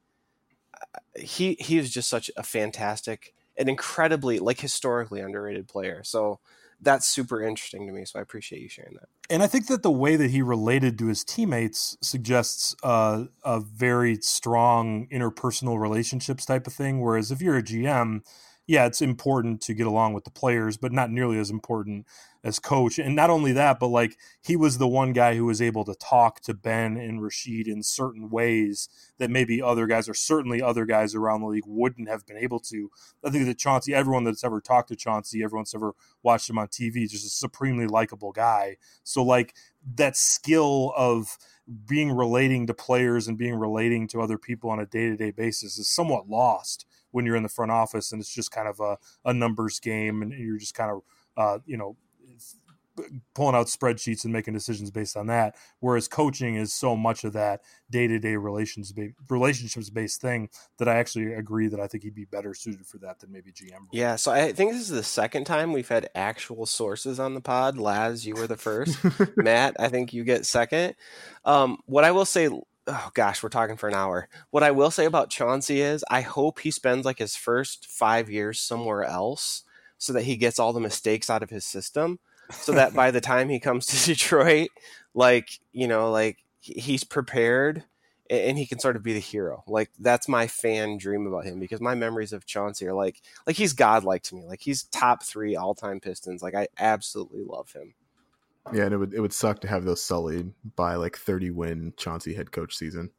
he he is just such a fantastic and incredibly, like, historically underrated player. So that's super interesting to me, so I appreciate you sharing that. And I think that the way that he related to his teammates suggests uh, a very strong interpersonal relationships type of thing. Whereas if you're a G M, yeah, it's important to get along with the players, but not nearly as important as coach. And not only that, but like he was the one guy who was able to talk to Ben and Rasheed in certain ways that maybe other guys, or certainly other guys around the league, wouldn't have been able to. I think that Chauncey, everyone that's ever talked to Chauncey, everyone's ever watched him on T V, just a supremely likable guy. So like that skill of being relating to players and being relating to other people on a day-to-day basis is somewhat lost when you're in the front office and it's just kind of a, a numbers game and you're just kind of, uh, you know, pulling out spreadsheets and making decisions based on that. Whereas coaching is so much of that day-to-day relations relationships based thing that I actually agree that I think he'd be better suited for that than maybe G M. Yeah. So I think this is the second time we've had actual sources on the pod. Laz, you were the first. Matt, I think you get second. Um, what I will say, oh gosh, we're talking for an hour. What I will say about Chauncey is I hope he spends like his first five years somewhere else so that he gets all the mistakes out of his system. So that by the time he comes to Detroit, like, you know, like he's prepared and he can sort of be the hero. Like that's my fan dream about him, because my memories of Chauncey are like, like he's godlike to me. Like he's top three all time Pistons. Like I absolutely love him. Yeah, and it would it would suck to have those sullied by like thirty win Chauncey head coach season.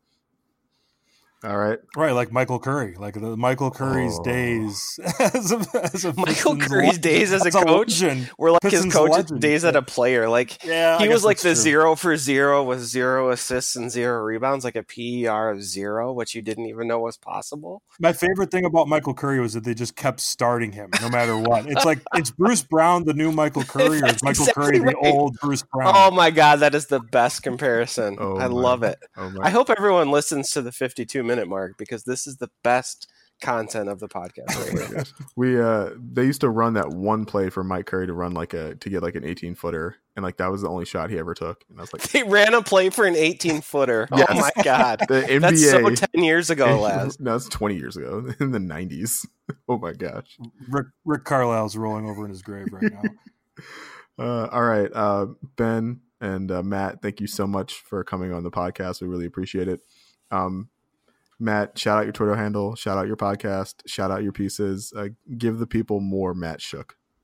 All right. Right, like Michael Curry, like the Michael Curry's oh. days as a, as a Michael Pistons Curry's legend. days as a That's coach legend. were like Pistons his coach's legend. days as a player. Like Yeah, he I was guess like that's the true. zero for zero with zero assists and zero rebounds, like a P E R of zero, which you didn't even know was possible. My favorite thing about Michael Curry was that they just kept starting him no matter what. It's like, it's Bruce Brown the new Michael Curry, or is That's Michael exactly Curry the right. old Bruce Brown? Oh my God, that is the best comparison. Oh I my- love it. Oh my. I hope everyone listens to the fifty-two minute mark, because this is the best content of the podcast right here. We uh they used to run that one play for Mike Curry to run like a to get like an eighteen footer, and like that was the only shot he ever took. And I was like, They ran a play for an eighteen footer. Yes. Oh my God. the N B A. That's so ten years ago, Laz. No, it's twenty years ago in the nineties. Oh my gosh. Rick, Rick Carlisle's rolling over in his grave right now. Uh, all right, uh, Ben and uh, Matt, thank you so much for coming on the podcast. We really appreciate it. Um, Matt, shout out your Twitter handle, shout out your podcast, shout out your pieces. Uh, give the people more Matt Shook.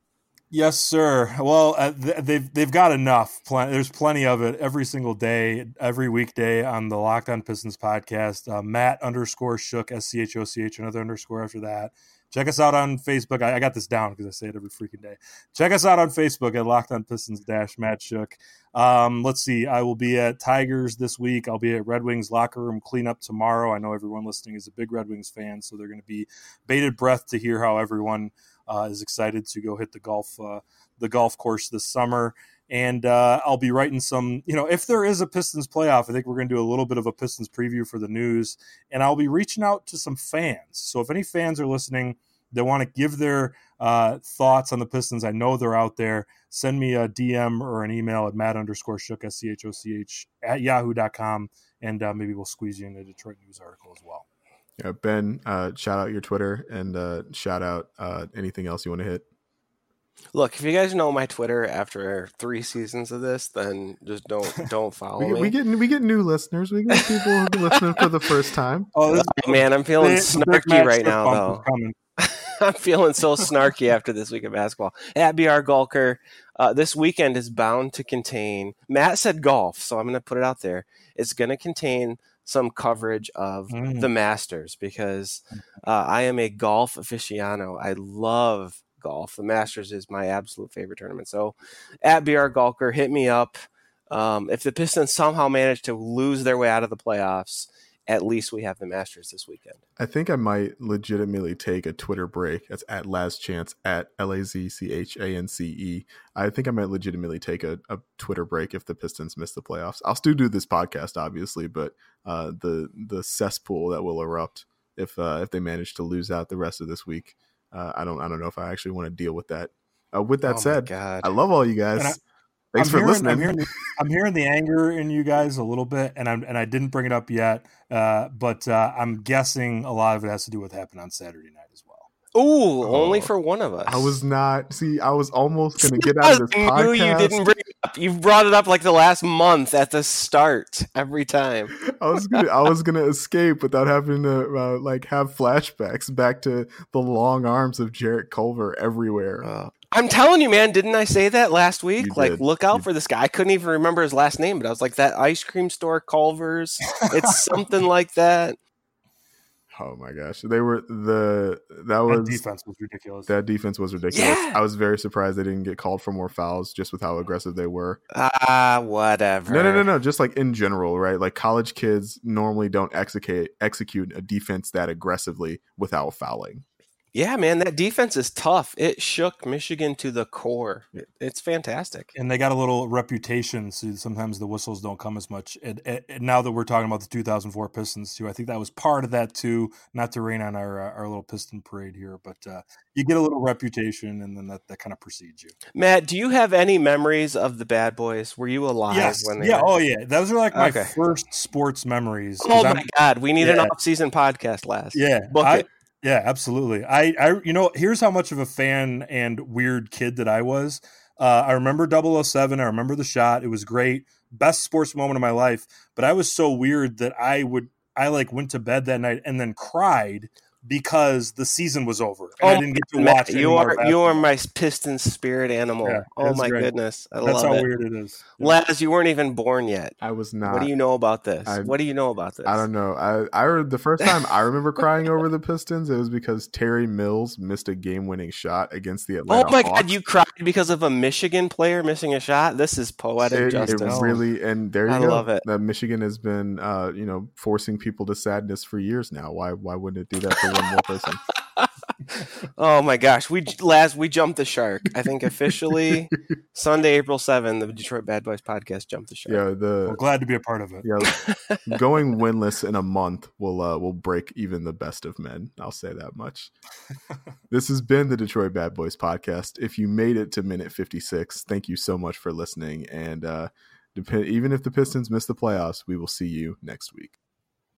Yes, sir. Well, uh, th- they've they've got enough. Pl- there's plenty of it every single day, every weekday on the Locked On Pistons podcast. Uh, Matt underscore Shook, S C H O C H, another underscore after that. Check us out on Facebook. I, I got this down because I say it every freaking day. Check us out on Facebook at Locked On Pistons dash Matt Shook. Um, let's see. I will be at Tigers this week. I'll be at Red Wings locker room cleanup tomorrow. I know everyone listening is a big Red Wings fan, so they're going to be bated breath to hear how everyone Uh, is excited to go hit the golf uh, the golf course this summer. And uh, I'll be writing some, you know, if there is a Pistons playoff, I think we're going to do a little bit of a Pistons preview for the news. And I'll be reaching out to some fans. So if any fans are listening, they want to give their uh, thoughts on the Pistons, I know they're out there. Send me a D M or an email at Matt underscore Shook, S C H O C H, at yahoo dot com. And uh, maybe we'll squeeze you in a Detroit News article as well. Yeah, Ben, uh, shout out your Twitter and uh, shout out uh, anything else you want to hit. Look, if you guys know my Twitter after three seasons of this, then just don't don't follow we, me. We get we get new listeners. We get people who are listening for the first time. Oh, this, oh man, I'm feeling the, snarky the right now, though. I'm feeling so snarky after this week of basketball. At B R Gulker, uh, this weekend is bound to contain. Matt said golf, so I'm going to put it out there. It's going to contain some coverage of mm. the Masters because uh, I am a golf aficionado. I love golf. The Masters is my absolute favorite tournament. So at B R Gulker, hit me up. Um, if the Pistons somehow manage to lose their way out of the playoffs, at least we have the Masters this weekend. I think I might legitimately take a Twitter break. That's at Last Chance, at L A Z C H A N C E. I think I might legitimately take a, a Twitter break if the Pistons miss the playoffs. I'll still do this podcast, obviously, but uh, the the cesspool that will erupt if uh, if they manage to lose out the rest of this week, uh, I don't I don't know if I actually want to deal with that. Uh, with that oh said, I love all you guys. Thanks I'm for hearing, listening. I'm hearing, I'm hearing the anger in you guys a little bit, and I'm and I didn't bring it up yet, uh, but uh, I'm guessing a lot of it has to do with what happened on Saturday night as well. Ooh, oh, only for one of us. I was not. See, I was almost going to get out of this I podcast. knew you didn't bring it up. You've brought it up like the last month at the start every time. I was gonna, I was gonna escape without having to uh, like have flashbacks back to the long arms of Jarrett Culver everywhere. Uh, I'm telling you, man, didn't I say that last week? You like, did. look out you... for this guy. I couldn't even remember his last name, but I was like, that ice cream store Culver's. It's something like that. Oh my gosh, they were the that was that defense was ridiculous. That defense was ridiculous. Yeah. I was very surprised they didn't get called for more fouls, just with how aggressive they were. Ah, uh, whatever. No, no, no, no. Just like in general, right? Like college kids normally don't execute execute a defense that aggressively without fouling. Yeah, man, that defense is tough. It shook Michigan to the core. It, it's fantastic. And they got a little reputation, so sometimes the whistles don't come as much. And, and now that we're talking about the two thousand four Pistons, too, I think that was part of that, too, not to rain on our uh, our little Piston parade here, but uh, you get a little reputation, and then that, that kind of precedes you. Matt, do you have any memories of the Bad Boys? Were you alive? Yes. When they yeah, were... oh, yeah. Those are like my okay. first sports memories. Oh, my I'm, God. We need yeah. an off-season podcast last. Yeah. Book I, it. Yeah, absolutely. I, I, you know, here's how much of a fan and weird kid that I was. Uh, I remember double oh seven. I remember the shot. It was great. Best sports moment of my life. But I was so weird that I would, I like went to bed that night and then cried because the season was over and oh, I didn't get to Matt, watch. You are you are my Pistons spirit animal. Yeah, oh my great. goodness, I that's love how it. weird it is. Yeah. Laz, you weren't even born yet. I was not. What do you know about this? I, what do you know about this? I don't know. I I heard the first time I remember crying over the Pistons, it was because Terry Mills missed a game-winning shot against the Atlanta Oh my Hawks. God, you cried because of a Michigan player missing a shot? This is poetic It, justice. it really, and there you I go. love it. That Michigan has been, uh, you know, forcing people to sadness for years now. Why, why wouldn't it do that for one more person? Oh my gosh, we Laz, we jumped the shark. I think officially Sunday, April seventh, the Detroit Bad Boys podcast jumped the shark. Yeah, the I'm glad to be a part of it. Yeah, going winless in a month will uh, will break even the best of men. I'll say that much. This has been the Detroit Bad Boys podcast. If you made it to minute fifty-six, thank you so much for listening. And uh, depend, even if the Pistons miss the playoffs, we will see you next week.